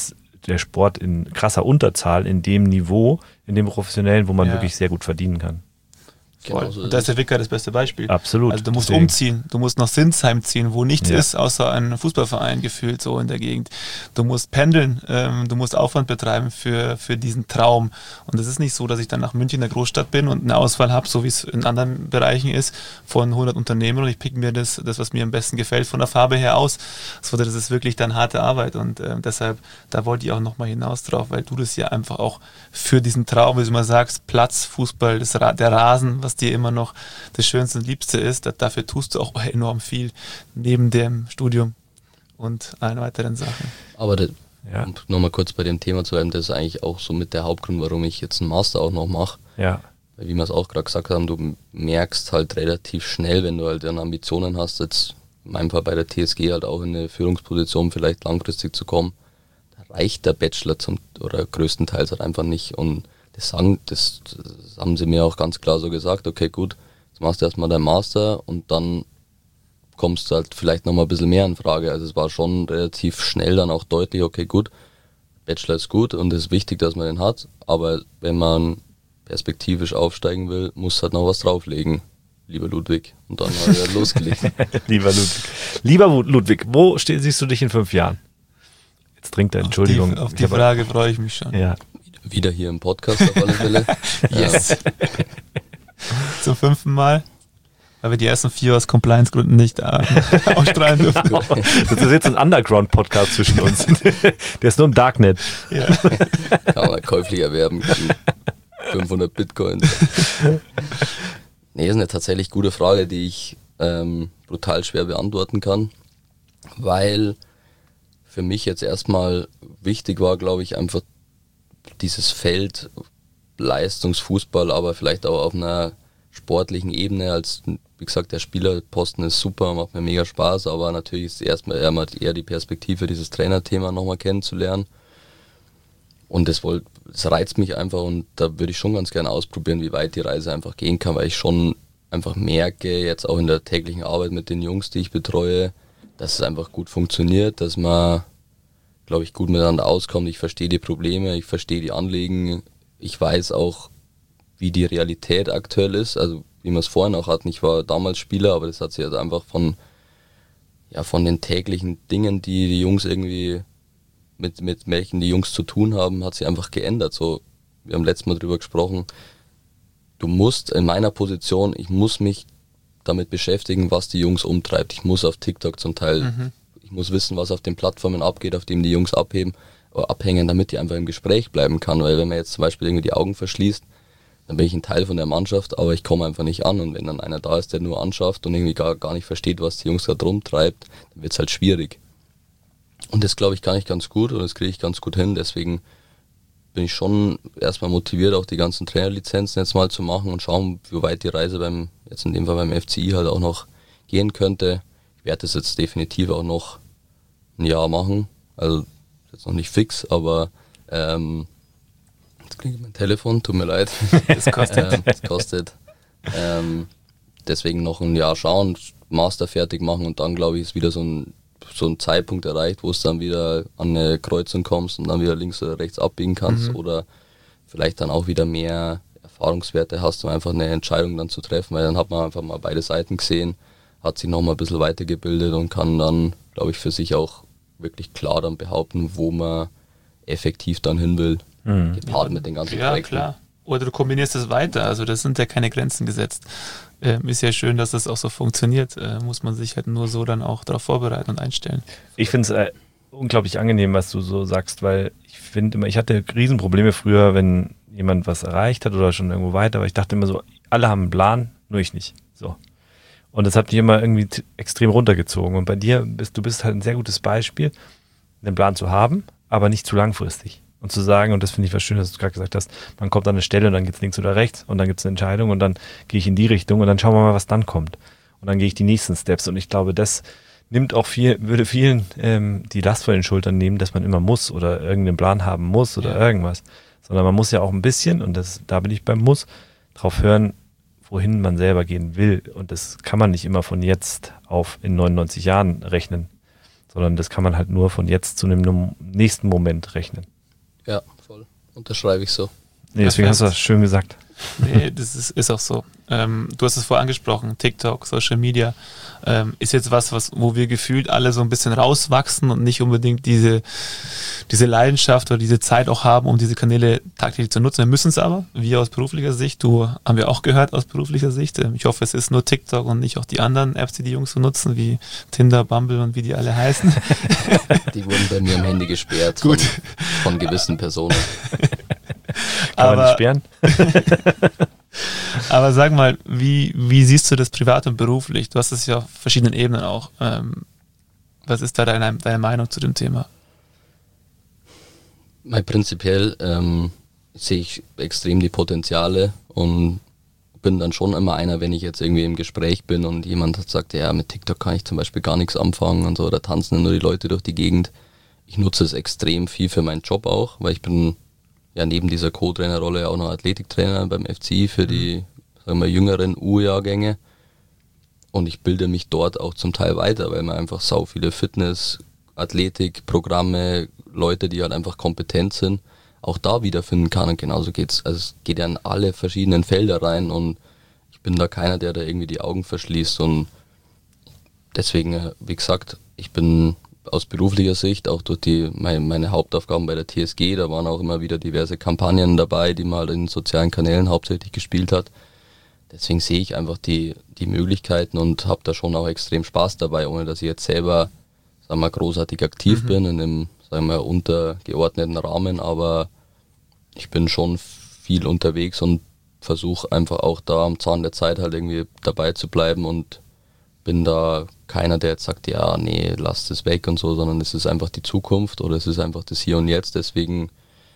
der Sport in krasser Unterzahl in dem Niveau, in dem professionellen, wo man Ja. wirklich sehr gut verdienen kann. Voll. Genau so Und ist da ist es. der Wicker das beste Beispiel. Absolut. Also du musst Deswegen. umziehen, du musst nach Sinsheim ziehen, wo nichts Ja. ist, außer ein Fußballverein gefühlt so in der Gegend. Du musst pendeln, ähm, du musst Aufwand betreiben für, für diesen Traum. Und es ist nicht so, dass ich dann nach München in der Großstadt bin und eine Auswahl habe, so wie es in anderen Bereichen ist, von hundert Unternehmen und ich pick mir das, das, was mir am besten gefällt, von der Farbe her aus. So, das ist wirklich dann harte Arbeit und ähm, deshalb, da wollte ich auch nochmal hinaus drauf, weil du das ja einfach auch für diesen Traum, wie du immer sagst, Platz, Fußball, das Ra- der Rasen, was dir immer noch das Schönste und Liebste ist, da, dafür tust du auch enorm viel neben dem Studium und allen weiteren Sachen. Aber das, Ja. um nochmal kurz bei dem Thema zu bleiben, das ist eigentlich auch so mit der Hauptgrund, warum ich jetzt einen Master auch noch mache. Ja. Weil, wie wir es auch gerade gesagt haben, du merkst halt relativ schnell, wenn du halt dann Ambitionen hast, jetzt in meinem Fall bei der T S G halt auch in eine Führungsposition vielleicht langfristig zu kommen, da reicht der Bachelor zum, oder größtenteils halt einfach nicht. Und das, sagen, das, das haben sie mir auch ganz klar so gesagt, okay gut, jetzt machst du erstmal deinen Master und dann kommst du halt vielleicht nochmal ein bisschen mehr in Frage. Also es war schon relativ schnell dann auch deutlich, okay gut, Bachelor ist gut und es ist wichtig, dass man den hat, aber wenn man perspektivisch aufsteigen will, muss halt noch was drauflegen, lieber Ludwig. Und dann hat er losgelegt. Lieber Ludwig. Lieber Ludwig, wo ste- siehst du dich in fünf Jahren? Jetzt trinkt er, Entschuldigung. Auf die, auf Ich die hab- Frage freue ich mich schon. Ja. Wieder hier im Podcast auf alle Fälle. Yes. Zum fünften Mal, weil wir die ersten vier aus Compliance-Gründen nicht äh, ausstrahlen dürfen. Das ist jetzt ein Underground-Podcast zwischen uns. Der ist nur im Darknet. Ja. Kann man käuflich erwerben. gegen fünfhundert Bitcoins. Nee, ist eine tatsächlich gute Frage, die ich ähm, brutal schwer beantworten kann, weil für mich jetzt erstmal wichtig war, glaube ich, einfach dieses Feld Leistungsfußball, aber vielleicht auch auf einer sportlichen Ebene. Als, wie gesagt, der Spielerposten ist super, macht mir mega Spaß, aber natürlich ist erstmal eher, eher die Perspektive, dieses Trainerthema nochmal kennenzulernen. Und das, wollt, das reizt mich einfach und da würde ich schon ganz gerne ausprobieren, wie weit die Reise einfach gehen kann, weil ich schon einfach merke, jetzt auch in der täglichen Arbeit mit den Jungs, die ich betreue, dass es einfach gut funktioniert, dass man, glaube ich, gut miteinander auskommt. Ich verstehe die Probleme, ich verstehe die Anliegen, ich weiß auch, wie die Realität aktuell ist, also wie wir es vorhin auch hatten. Ich war damals Spieler, aber das hat sich also einfach von, ja, von den täglichen Dingen, die die Jungs irgendwie mit, mit welchen die Jungs zu tun haben, hat sich einfach geändert. So, wir haben letztes Mal drüber gesprochen, du musst in meiner Position, ich muss mich damit beschäftigen, was die Jungs umtreibt. Ich muss auf TikTok zum Teil, mhm. ich muss wissen, was auf den Plattformen abgeht, auf denen die Jungs abheben, oder abhängen, damit die einfach im Gespräch bleiben kann. Weil wenn man jetzt zum Beispiel irgendwie die Augen verschließt, dann bin ich ein Teil von der Mannschaft, aber ich komme einfach nicht an. Und wenn dann einer da ist, der nur anschafft und irgendwie gar, gar nicht versteht, was die Jungs da drum treibt, dann wird es halt schwierig. Und das, glaube ich, kann ich ganz gut und das kriege ich ganz gut hin. Deswegen bin ich schon erstmal motiviert, auch die ganzen Trainerlizenzen jetzt mal zu machen und schauen, wie weit die Reise beim, jetzt in dem Fall beim F C I halt auch noch gehen könnte. Ich werde das jetzt definitiv auch noch ein Jahr machen. Also jetzt noch nicht fix, aber ähm, jetzt klingelt mein Telefon, tut mir leid. Das kostet. ähm, das kostet. Ähm, deswegen noch ein Jahr schauen, Master fertig machen und dann, glaube ich, ist wieder so ein so ein Zeitpunkt erreicht, wo es dann wieder an eine Kreuzung kommst und dann wieder links oder rechts abbiegen kannst mhm. oder vielleicht dann auch wieder mehr Erfahrungswerte hast, um einfach eine Entscheidung dann zu treffen, weil dann hat man einfach mal beide Seiten gesehen, hat sich nochmal ein bisschen weitergebildet und kann dann, glaube ich, für sich auch wirklich klar dann behaupten, wo man effektiv dann hin will, mhm. gepaart mit den ganzen Ja, Projekten. klar. Oder du kombinierst es weiter, also das sind ja keine Grenzen gesetzt. Ähm, ist ja schön, dass das auch so funktioniert. Äh, muss man sich halt nur so dann auch darauf vorbereiten und einstellen. Ich finde es äh, unglaublich angenehm, was du so sagst, weil ich finde immer, ich hatte Riesenprobleme früher, wenn jemand was erreicht hat oder schon irgendwo weiter, aber ich dachte immer so, alle haben einen Plan, nur ich nicht. So. Und das hat mich immer irgendwie t- extrem runtergezogen. Und bei dir bist du bist halt ein sehr gutes Beispiel, einen Plan zu haben, aber nicht zu langfristig. Und zu sagen, und das finde ich was schön, dass du gerade gesagt hast, man kommt an eine Stelle und dann geht es links oder rechts und dann gibt es eine Entscheidung und dann gehe ich in die Richtung und dann schauen wir mal, was dann kommt. Und dann gehe ich die nächsten Steps und ich glaube, das nimmt auch viel, würde vielen ähm, die Last von den Schultern nehmen, dass man immer muss oder irgendeinen Plan haben muss oder ja. irgendwas. Sondern man muss ja auch ein bisschen, und das, da bin ich beim Muss, drauf hören, wohin man selber gehen will. Und das kann man nicht immer von jetzt auf in neunundneunzig Jahren rechnen, sondern das kann man halt nur von jetzt zu einem nächsten Moment rechnen. Ja, voll. Unterschreibe ich so. Nee, deswegen hast du das schön gesagt. Nee, das ist, ist auch so. Ähm, du hast es vorher angesprochen, TikTok, Social Media, ähm, ist jetzt was, was, wo wir gefühlt alle so ein bisschen rauswachsen und nicht unbedingt diese, diese Leidenschaft oder diese Zeit auch haben, um diese Kanäle tagtäglich zu nutzen. Wir müssen es aber, wir aus beruflicher Sicht, du haben wir auch gehört aus beruflicher Sicht. Ich hoffe, es ist nur TikTok und nicht auch die anderen Apps, die die Jungs so nutzen, wie Tinder, Bumble und wie die alle heißen. Die wurden bei mir am Handy gesperrt von, von gewissen Personen. Kann aber, man nicht sperren? Aber sag mal, wie, wie siehst du das privat und beruflich? Du hast es ja auf verschiedenen Ebenen auch. Ähm, was ist da deine, deine Meinung zu dem Thema? Mal prinzipiell ähm, sehe ich extrem die Potenziale und bin dann schon immer einer, wenn ich jetzt irgendwie im Gespräch bin und jemand hat sagt, ja, mit TikTok kann ich zum Beispiel gar nichts anfangen und so, da tanzen nur die Leute durch die Gegend. Ich nutze es extrem viel für meinen Job auch, weil ich bin ja neben dieser Co-Trainerrolle auch noch Athletiktrainer beim F C I für die, sagen wir, jüngeren U-Jahrgänge. Und ich bilde mich dort auch zum Teil weiter, weil man einfach sau viele Fitness, Athletik, Programme, Leute, die halt einfach kompetent sind, auch da wiederfinden kann. Und genauso geht's. Also es geht ja in alle verschiedenen Felder rein und ich bin da keiner, der da irgendwie die Augen verschließt. Und deswegen, wie gesagt, ich bin aus beruflicher Sicht, auch durch die meine, meine Hauptaufgaben bei der T S G, da waren auch immer wieder diverse Kampagnen dabei, die man halt in sozialen Kanälen hauptsächlich gespielt hat. Deswegen sehe ich einfach die, die Möglichkeiten und habe da schon auch extrem Spaß dabei, ohne dass ich jetzt selber, sagen wir, großartig aktiv mhm. bin in einem, sagen wir, untergeordneten Rahmen, aber ich bin schon viel unterwegs und versuche einfach auch da am Zahn der Zeit halt irgendwie dabei zu bleiben und bin da keiner, der jetzt sagt, ja, nee, lasst es weg und so, sondern es ist einfach die Zukunft oder es ist einfach das Hier und Jetzt, deswegen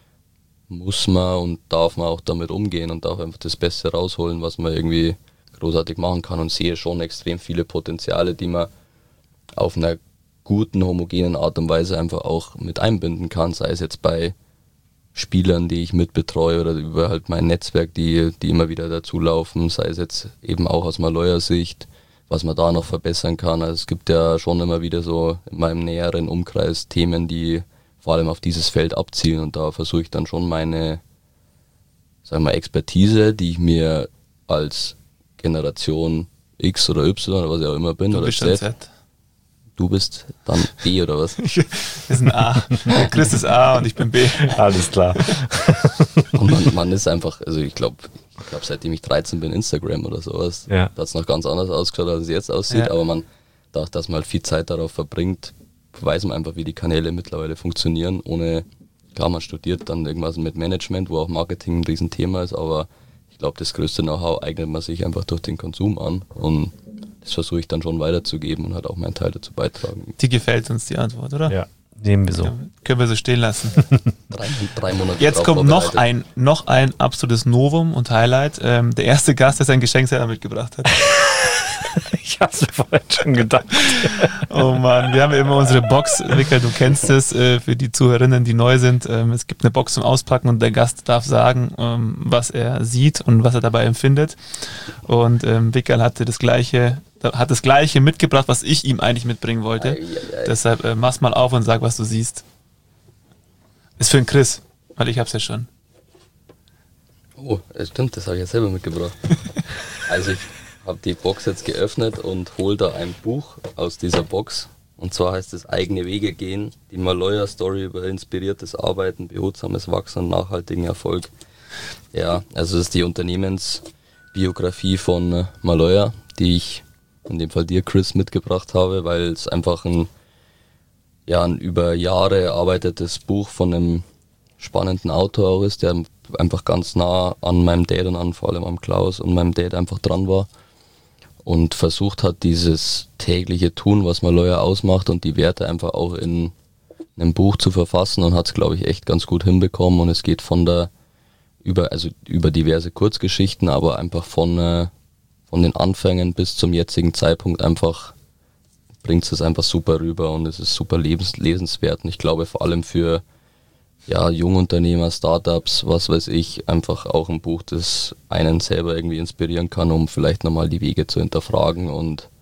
muss man und darf man auch damit umgehen und darf einfach das Beste rausholen, was man irgendwie großartig machen kann und sehe schon extrem viele Potenziale, die man auf einer guten, homogenen Art und Weise einfach auch mit einbinden kann, sei es jetzt bei Spielern, die ich mitbetreue oder über halt mein Netzwerk, die, die immer wieder dazulaufen, sei es jetzt eben auch aus Maloja Sicht, was man da noch verbessern kann. Also es gibt ja schon immer wieder so in meinem näheren Umkreis Themen, die vor allem auf dieses Feld abzielen und da versuche ich dann schon meine, sagen wir, Expertise, die ich mir als Generation X oder Y oder was ich auch immer bin, du oder bist Z, Z. Du bist dann B oder was? Das ist ein A. Chris ist A und ich bin B. Alles klar. Und man, man ist einfach, also ich glaube, ich glaube seitdem ich dreizehn bin, Instagram oder sowas, ja. da hat es noch ganz anders ausgeschaut, als es jetzt aussieht, ja. aber man, dadurch, dass man halt viel Zeit darauf verbringt, weiß man einfach, wie die Kanäle mittlerweile funktionieren, ohne, klar, man studiert dann irgendwas mit Management, wo auch Marketing ein Riesenthema ist, aber ich glaube, das größte Know-how eignet man sich einfach durch den Konsum an und das versuche ich dann schon weiterzugeben und halt auch meinen Teil dazu beitragen. Die gefällt uns, die Antwort, oder? Ja, nehmen wir so. Ja, können wir so stehen lassen. drei, drei Monate Jetzt kommt noch ein, noch ein absolutes Novum und Highlight. Ähm, der erste Gast, der sein Geschenk selber mitgebracht hat. Ich hab's mir vorhin schon gedacht. Oh Mann, wir haben ja immer unsere Box, Wickel, du kennst es, äh, für die Zuhörerinnen, die neu sind. Ähm, es gibt eine Box zum Auspacken und der Gast darf sagen, ähm, was er sieht und was er dabei empfindet. Und ähm, Wickel hatte das gleiche, hat das gleiche mitgebracht, was ich ihm eigentlich mitbringen wollte. Ei, ei, ei. Deshalb äh, mach's mal auf und sag, was du siehst. Ist für den Chris, weil ich hab's ja schon. Oh, stimmt, das habe ich ja selber mitgebracht. Also ich habe die Box jetzt geöffnet und hole da ein Buch aus dieser Box. Und zwar heißt es Eigene Wege gehen, die Maloja Story über inspiriertes Arbeiten, behutsames Wachsen und nachhaltigen Erfolg. Ja, also das ist die Unternehmensbiografie von Maloja, die ich in dem Fall dir, Chris, mitgebracht habe, weil es einfach ein, ja, ein über Jahre erarbeitetes Buch von einem spannenden Autor auch ist, der einfach ganz nah an meinem Dad und an vor allem am Klaus und meinem Dad einfach dran war und versucht hat, dieses tägliche Tun, was Maloja ausmacht und die Werte einfach auch in einem Buch zu verfassen und hat es, glaube ich, echt ganz gut hinbekommen und es geht von der, über, also über diverse Kurzgeschichten, aber einfach von, äh, von den Anfängen bis zum jetzigen Zeitpunkt einfach bringt es einfach super rüber und es ist super lebens- lesenswert und ich glaube vor allem für ja, Jungunternehmer, Startups, was weiß ich, einfach auch ein Buch, das einen selber irgendwie inspirieren kann, um vielleicht nochmal die Wege zu hinterfragen und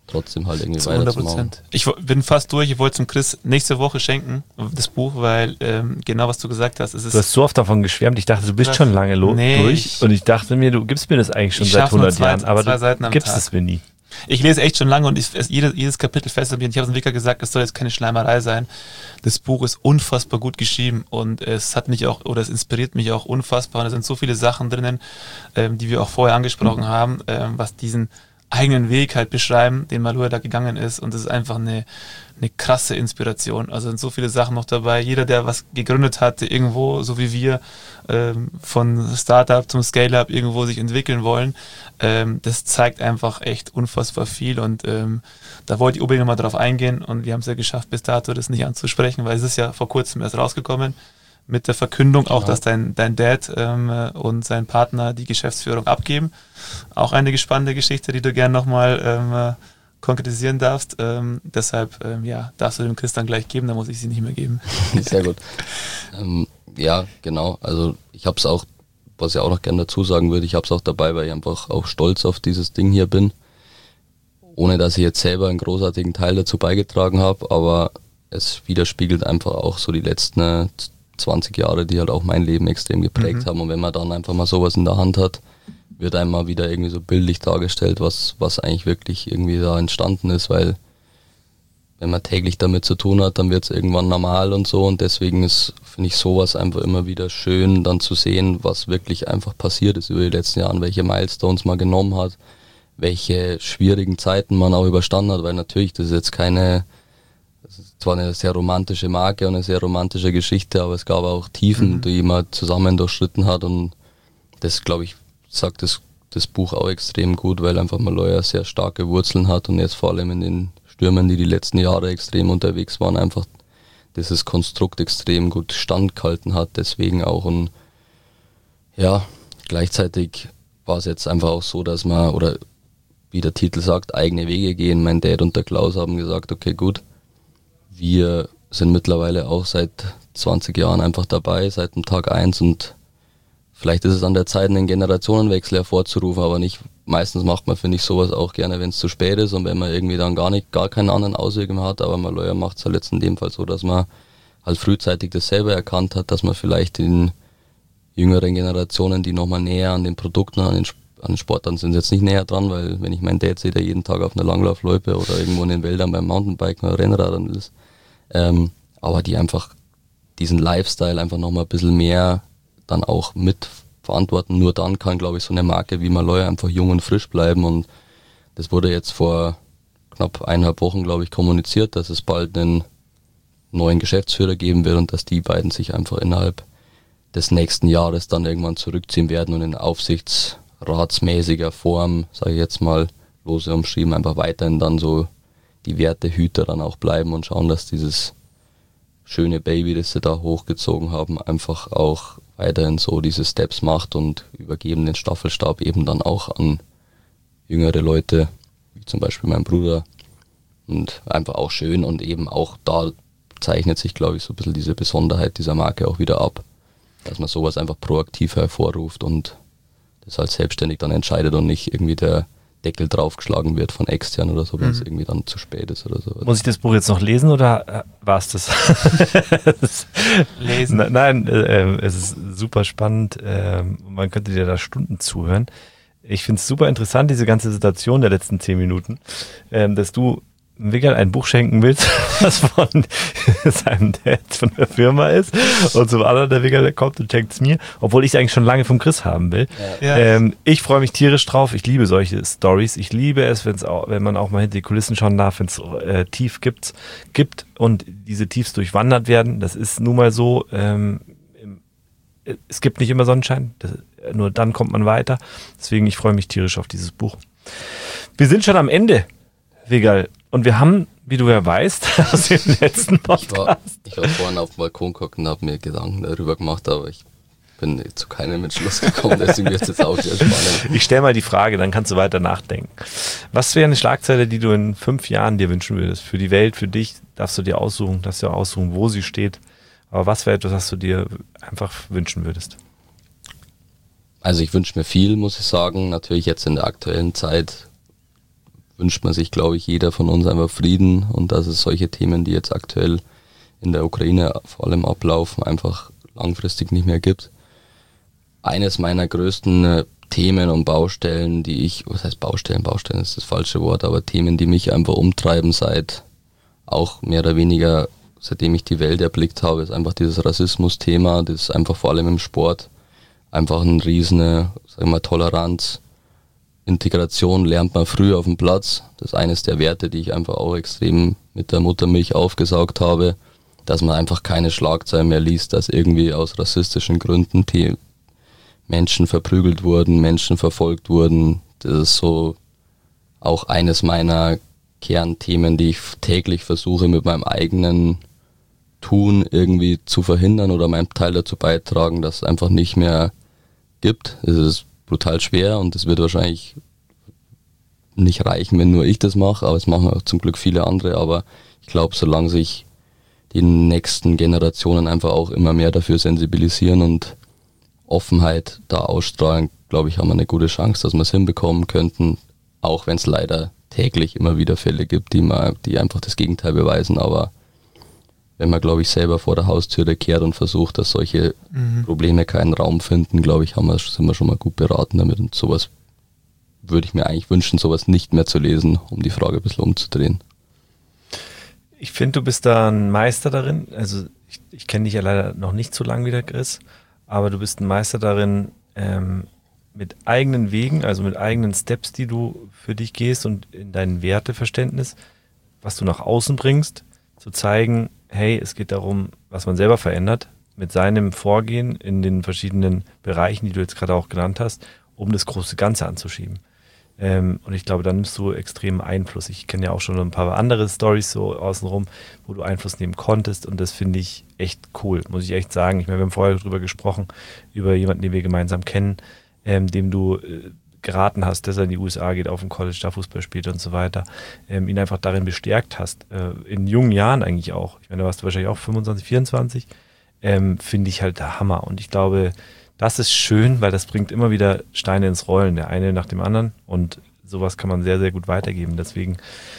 trotzdem halt irgendwie zu hundert weiterzumachen. Prozent. Ich bin fast durch. Ich wollte zum Chris nächste Woche schenken, das Buch, weil ähm, genau was du gesagt hast. Es ist Du hast so oft davon geschwärmt. Ich dachte, du bist Was? schon lange lo- Nee, durch. ich- Und ich dachte mir, du gibst mir das eigentlich schon Ich seit schaff nur hundert zwei- Jahren. Aber zwei du Seiten am gibst Tag. es mir nie. Ich lese echt schon lange und ich, es, jedes, jedes Kapitel fesselt mich. Und ich habe es Wicker gesagt, es soll jetzt keine Schleimerei sein. Das Buch ist unfassbar gut geschrieben und es hat mich auch, oder es inspiriert mich auch unfassbar. Und da sind so viele Sachen drinnen, ähm, die wir auch vorher angesprochen haben, ähm, was diesen eigenen Weg halt beschreiben, den Malua da gegangen ist. Und das ist einfach eine, eine krasse Inspiration. Also sind so viele Sachen noch dabei. Jeder, der was gegründet hat, irgendwo, so wie wir, ähm, von Startup zum Scale-Up irgendwo sich entwickeln wollen, ähm, das zeigt einfach echt unfassbar viel. Und ähm, da wollte ich unbedingt nochmal drauf eingehen. Und wir haben es ja geschafft, bis dato das nicht anzusprechen, weil es ist ja vor kurzem erst rausgekommen. Mit der Verkündung auch, Genau. dass dein, dein Dad ähm, und sein Partner die Geschäftsführung abgeben. Auch eine spannende Geschichte, die du gerne nochmal ähm, konkretisieren darfst. Ähm, deshalb ähm, ja, darfst du dem Chris dann gleich geben, dann muss ich sie nicht mehr geben. Sehr gut. Ähm, ja, genau. Also ich habe es auch, was ich auch noch gerne dazu sagen würde, ich habe es auch dabei, weil ich einfach auch stolz auf dieses Ding hier bin. Ohne dass ich jetzt selber einen großartigen Teil dazu beigetragen habe, aber es widerspiegelt einfach auch so die letzten zwanzig Jahre, die halt auch mein Leben extrem geprägt mhm. haben. Und wenn man dann einfach mal sowas in der Hand hat, wird einem mal wieder irgendwie so bildlich dargestellt, was, was eigentlich wirklich irgendwie da entstanden ist, weil wenn man täglich damit zu tun hat, dann wird es irgendwann normal und so und deswegen ist, finde ich sowas einfach immer wieder schön, dann zu sehen, was wirklich einfach passiert ist über die letzten Jahre, welche Milestones man genommen hat, welche schwierigen Zeiten man auch überstanden hat, weil natürlich, das ist jetzt keine, das ist zwar eine sehr romantische Marke und eine sehr romantische Geschichte, aber es gab auch Tiefen, mhm. die man zusammen durchschritten hat und das, glaube ich, sagt das, das Buch auch extrem gut, weil einfach Malloy sehr starke Wurzeln hat und jetzt vor allem in den Stürmen, die die letzten Jahre extrem unterwegs waren, einfach dieses Konstrukt extrem gut standgehalten hat, deswegen auch und ja, gleichzeitig war es jetzt einfach auch so, dass man, oder wie der Titel sagt, eigene Wege gehen. Mein Dad und der Klaus haben gesagt, okay gut, wir sind mittlerweile auch seit zwanzig Jahren einfach dabei, seit dem Tag eins und vielleicht ist es an der Zeit, einen Generationenwechsel hervorzurufen, aber nicht, meistens macht man, finde ich, sowas auch gerne, wenn es zu spät ist und wenn man irgendwie dann gar nicht, gar keinen anderen Ausweg mehr hat, aber Malloy macht es halt jetzt in dem Fall so, dass man halt frühzeitig das selber erkannt hat, dass man vielleicht den jüngeren Generationen, die nochmal näher an den Produkten, an den, an den Sportarten sind, jetzt nicht näher dran, weil wenn ich meinen Dad sehe, der jeden Tag auf einer Langlaufloipe oder irgendwo in den Wäldern beim Mountainbiken oder Rennradern ist, ähm, aber die einfach diesen Lifestyle einfach nochmal ein bisschen mehr dann auch mit verantworten. Nur dann kann, glaube ich, so eine Marke wie Malloy einfach jung und frisch bleiben und das wurde jetzt vor knapp eineinhalb Wochen, glaube ich, kommuniziert, dass es bald einen neuen Geschäftsführer geben wird und dass die beiden sich einfach innerhalb des nächsten Jahres dann irgendwann zurückziehen werden und in aufsichtsratsmäßiger Form, sage ich jetzt mal, lose umschrieben, einfach weiterhin dann so die Wertehüter dann auch bleiben und schauen, dass dieses schöne Baby, das sie da hochgezogen haben, einfach auch weiterhin so diese Steps macht und übergeben den Staffelstab eben dann auch an jüngere Leute, wie zum Beispiel mein Bruder und einfach auch schön und eben auch da zeichnet sich, glaube ich, so ein bisschen diese Besonderheit dieser Marke auch wieder ab, dass man sowas einfach proaktiv hervorruft und das halt selbstständig dann entscheidet und nicht irgendwie der Deckel draufgeschlagen wird von extern oder so, wenn es mhm. irgendwie dann zu spät ist oder so. Muss ich das Buch jetzt noch lesen oder äh, war es das? Lesen. Na, nein, äh, es ist super spannend. Äh, man könnte dir da Stunden zuhören. Ich finde es super interessant, diese ganze Situation der letzten zehn Minuten, äh, dass du Wiggerl ein Buch schenken willst, was von seinem Dad von der Firma ist und zum anderen der Wiggerl kommt und schenkt es mir, obwohl ich es eigentlich schon lange vom Chris haben will. Ja. Ähm, ich freue mich tierisch drauf, ich liebe solche Stories, ich liebe es, wenn's auch, wenn man auch mal hinter die Kulissen schauen darf, wenn es äh, tief gibt, gibt und diese Tiefs durchwandert werden, das ist nun mal so, ähm, es gibt nicht immer Sonnenschein, das, nur dann kommt man weiter, deswegen ich freue mich tierisch auf dieses Buch. Wir sind schon am Ende, Wiggerl. Und wir haben, wie du ja weißt, aus dem letzten Podcast. Ich war, ich war vorhin auf dem Balkon geguckt und habe mir Gedanken darüber gemacht, aber ich bin zu keinem Entschluss gekommen, deswegen wird es jetzt auch sehr spannend. Ich stelle mal die Frage, dann kannst du weiter nachdenken. Was wäre eine Schlagzeile, die du in fünf Jahren dir wünschen würdest? Für die Welt, für dich, darfst du dir aussuchen, darfst du dir aussuchen, wo sie steht. Aber was wäre etwas, was du dir einfach wünschen würdest? Also ich wünsche mir viel, muss ich sagen. Natürlich jetzt in der aktuellen Zeit wünscht man sich, glaube ich, jeder von uns einfach Frieden und dass es solche Themen, die jetzt aktuell in der Ukraine vor allem ablaufen, einfach langfristig nicht mehr gibt. Eines meiner größten äh, Themen und Baustellen, die ich, was heißt Baustellen, Baustellen ist das falsche Wort, aber Themen, die mich einfach umtreiben seit auch mehr oder weniger, seitdem ich die Welt erblickt habe, ist einfach dieses Rassismus-Thema, das ist einfach vor allem im Sport einfach ein riesen, sagen wir mal, Toleranz, Integration lernt man früh auf dem Platz. Das ist eines der Werte, die ich einfach auch extrem mit der Muttermilch aufgesaugt habe, dass man einfach keine Schlagzeilen mehr liest, dass irgendwie aus rassistischen Gründen die Menschen verprügelt wurden, Menschen verfolgt wurden. Das ist so auch eines meiner Kernthemen, die ich täglich versuche mit meinem eigenen Tun irgendwie zu verhindern oder meinen Teil dazu beitragen, dass es einfach nicht mehr gibt. Es ist brutal schwer und es wird wahrscheinlich nicht reichen, wenn nur ich das mache, aber es machen auch zum Glück viele andere, aber ich glaube, solange sich die nächsten Generationen einfach auch immer mehr dafür sensibilisieren und Offenheit da ausstrahlen, glaube ich, haben wir eine gute Chance, dass wir es hinbekommen könnten, auch wenn es leider täglich immer wieder Fälle gibt, die, mal, die einfach das Gegenteil beweisen, aber wenn man, glaube ich, selber vor der Haustüre kehrt und versucht, dass solche mhm. Probleme keinen Raum finden, glaube ich, haben wir, sind wir schon mal gut beraten damit. Und sowas würde ich mir eigentlich wünschen, sowas nicht mehr zu lesen, um die Frage ein bisschen umzudrehen. Ich finde, du bist da ein Meister darin. Also ich, ich kenne dich ja leider noch nicht so lange wie der Chris, aber du bist ein Meister darin, ähm, mit eigenen Wegen, also mit eigenen Steps, die du für dich gehst und in dein Werteverständnis, was du nach außen bringst, zu zeigen, hey, es geht darum, was man selber verändert, mit seinem Vorgehen in den verschiedenen Bereichen, die du jetzt gerade auch genannt hast, um das große Ganze anzuschieben. Ähm, und ich glaube, da nimmst du extremen Einfluss. Ich kenne ja auch schon ein paar andere Storys so außenrum, wo du Einfluss nehmen konntest und das finde ich echt cool, muss ich echt sagen. Ich meine, wir haben vorher darüber gesprochen, über jemanden, den wir gemeinsam kennen, ähm, dem du äh, geraten hast, dass er in die U S A geht, auf dem College, da Fußball spielt und so weiter, ähm, ihn einfach darin bestärkt hast, äh, in jungen Jahren eigentlich auch, ich meine, da warst du wahrscheinlich auch fünfundzwanzig, vierundzwanzig, ähm, finde ich halt der Hammer und ich glaube, das ist schön, weil das bringt immer wieder Steine ins Rollen, der eine nach dem anderen und sowas kann man sehr, sehr gut weitergeben, deswegen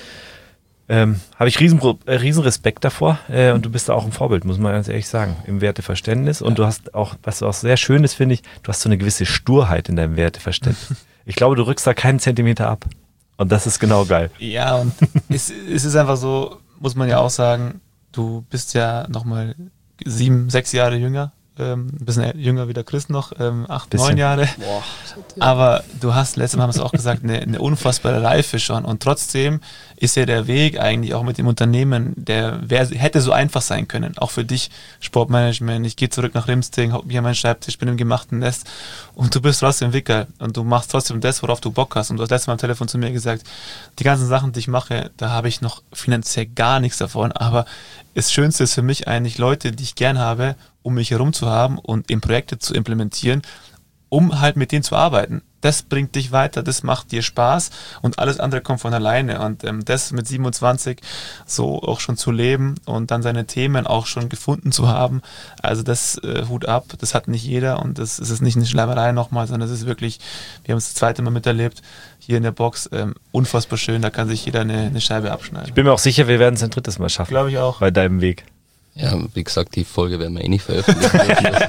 ähm, habe ich riesen, äh, riesen Respekt davor äh, und du bist da auch ein Vorbild, muss man ganz ehrlich sagen, im Werteverständnis und ja. Du hast auch, was auch sehr schön ist, finde ich, du hast so eine gewisse Sturheit in deinem Werteverständnis. Ich glaube, du rückst da keinen Zentimeter ab. Und das ist genau geil. Ja, und es, es ist einfach so, muss man ja auch sagen, du bist ja nochmal sieben, sechs Jahre jünger. Ähm, ein bisschen jünger wie der Chris noch, ähm, acht, bisschen. neun Jahre. Boah. Aber du hast, letztes Mal haben wir es auch gesagt, eine, eine unfassbare Reife schon. Und trotzdem ist ja der Weg eigentlich auch mit dem Unternehmen, der wär, hätte so einfach sein können. Auch für dich, Sportmanagement. Ich gehe zurück nach Rimsting, hau mich an meinen Schreibtisch, bin im gemachten Nest. Und du bist trotzdem Wicker. Und du machst trotzdem das, worauf du Bock hast. Und du hast letztes Mal am Telefon zu mir gesagt, die ganzen Sachen, die ich mache, da habe ich noch finanziell gar nichts davon. Aber das Schönste ist für mich eigentlich Leute, die ich gern habe, um mich herum zu haben und in Projekte zu implementieren, um halt mit denen zu arbeiten. Das bringt dich weiter, das macht dir Spaß und alles andere kommt von alleine. Und ähm, das mit siebenundzwanzig so auch schon zu leben und dann seine Themen auch schon gefunden zu haben, also das äh, Hut ab, das hat nicht jeder und das, das ist nicht eine Schleimerei nochmal, sondern das ist wirklich, wir haben es das zweite Mal miterlebt, hier in der Box, ähm, unfassbar schön, da kann sich jeder eine, eine Scheibe abschneiden. Ich bin mir auch sicher, wir werden es ein drittes Mal schaffen. Glaube ich auch. Bei deinem Weg. Ja, wie gesagt, die Folge werden wir eh nicht veröffentlichen.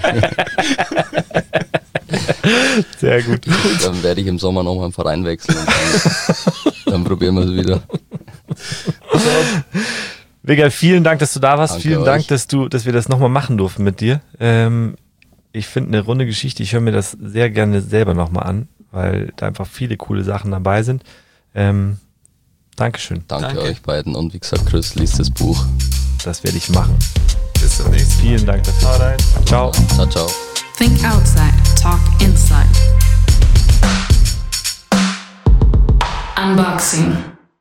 Sehr gut. Dann werde ich im Sommer nochmal einen Verein wechseln und dann, dann probieren wir es wieder. Vega, vielen Dank, dass du da warst. Danke vielen euch. Dank, dass du, dass wir das nochmal machen durften mit dir. Ähm, ich finde eine runde Geschichte. Ich höre mir das sehr gerne selber nochmal an, weil da einfach viele coole Sachen dabei sind. Ähm, Dankeschön. Danke, Danke euch beiden und wie gesagt, Chris, liest das Buch. Das werde ich machen. Bis zum nächsten Mal. Vielen Dank dafür. Hau rein. Ciao. Ciao, ciao. Think outside, talk inside. Unboxing.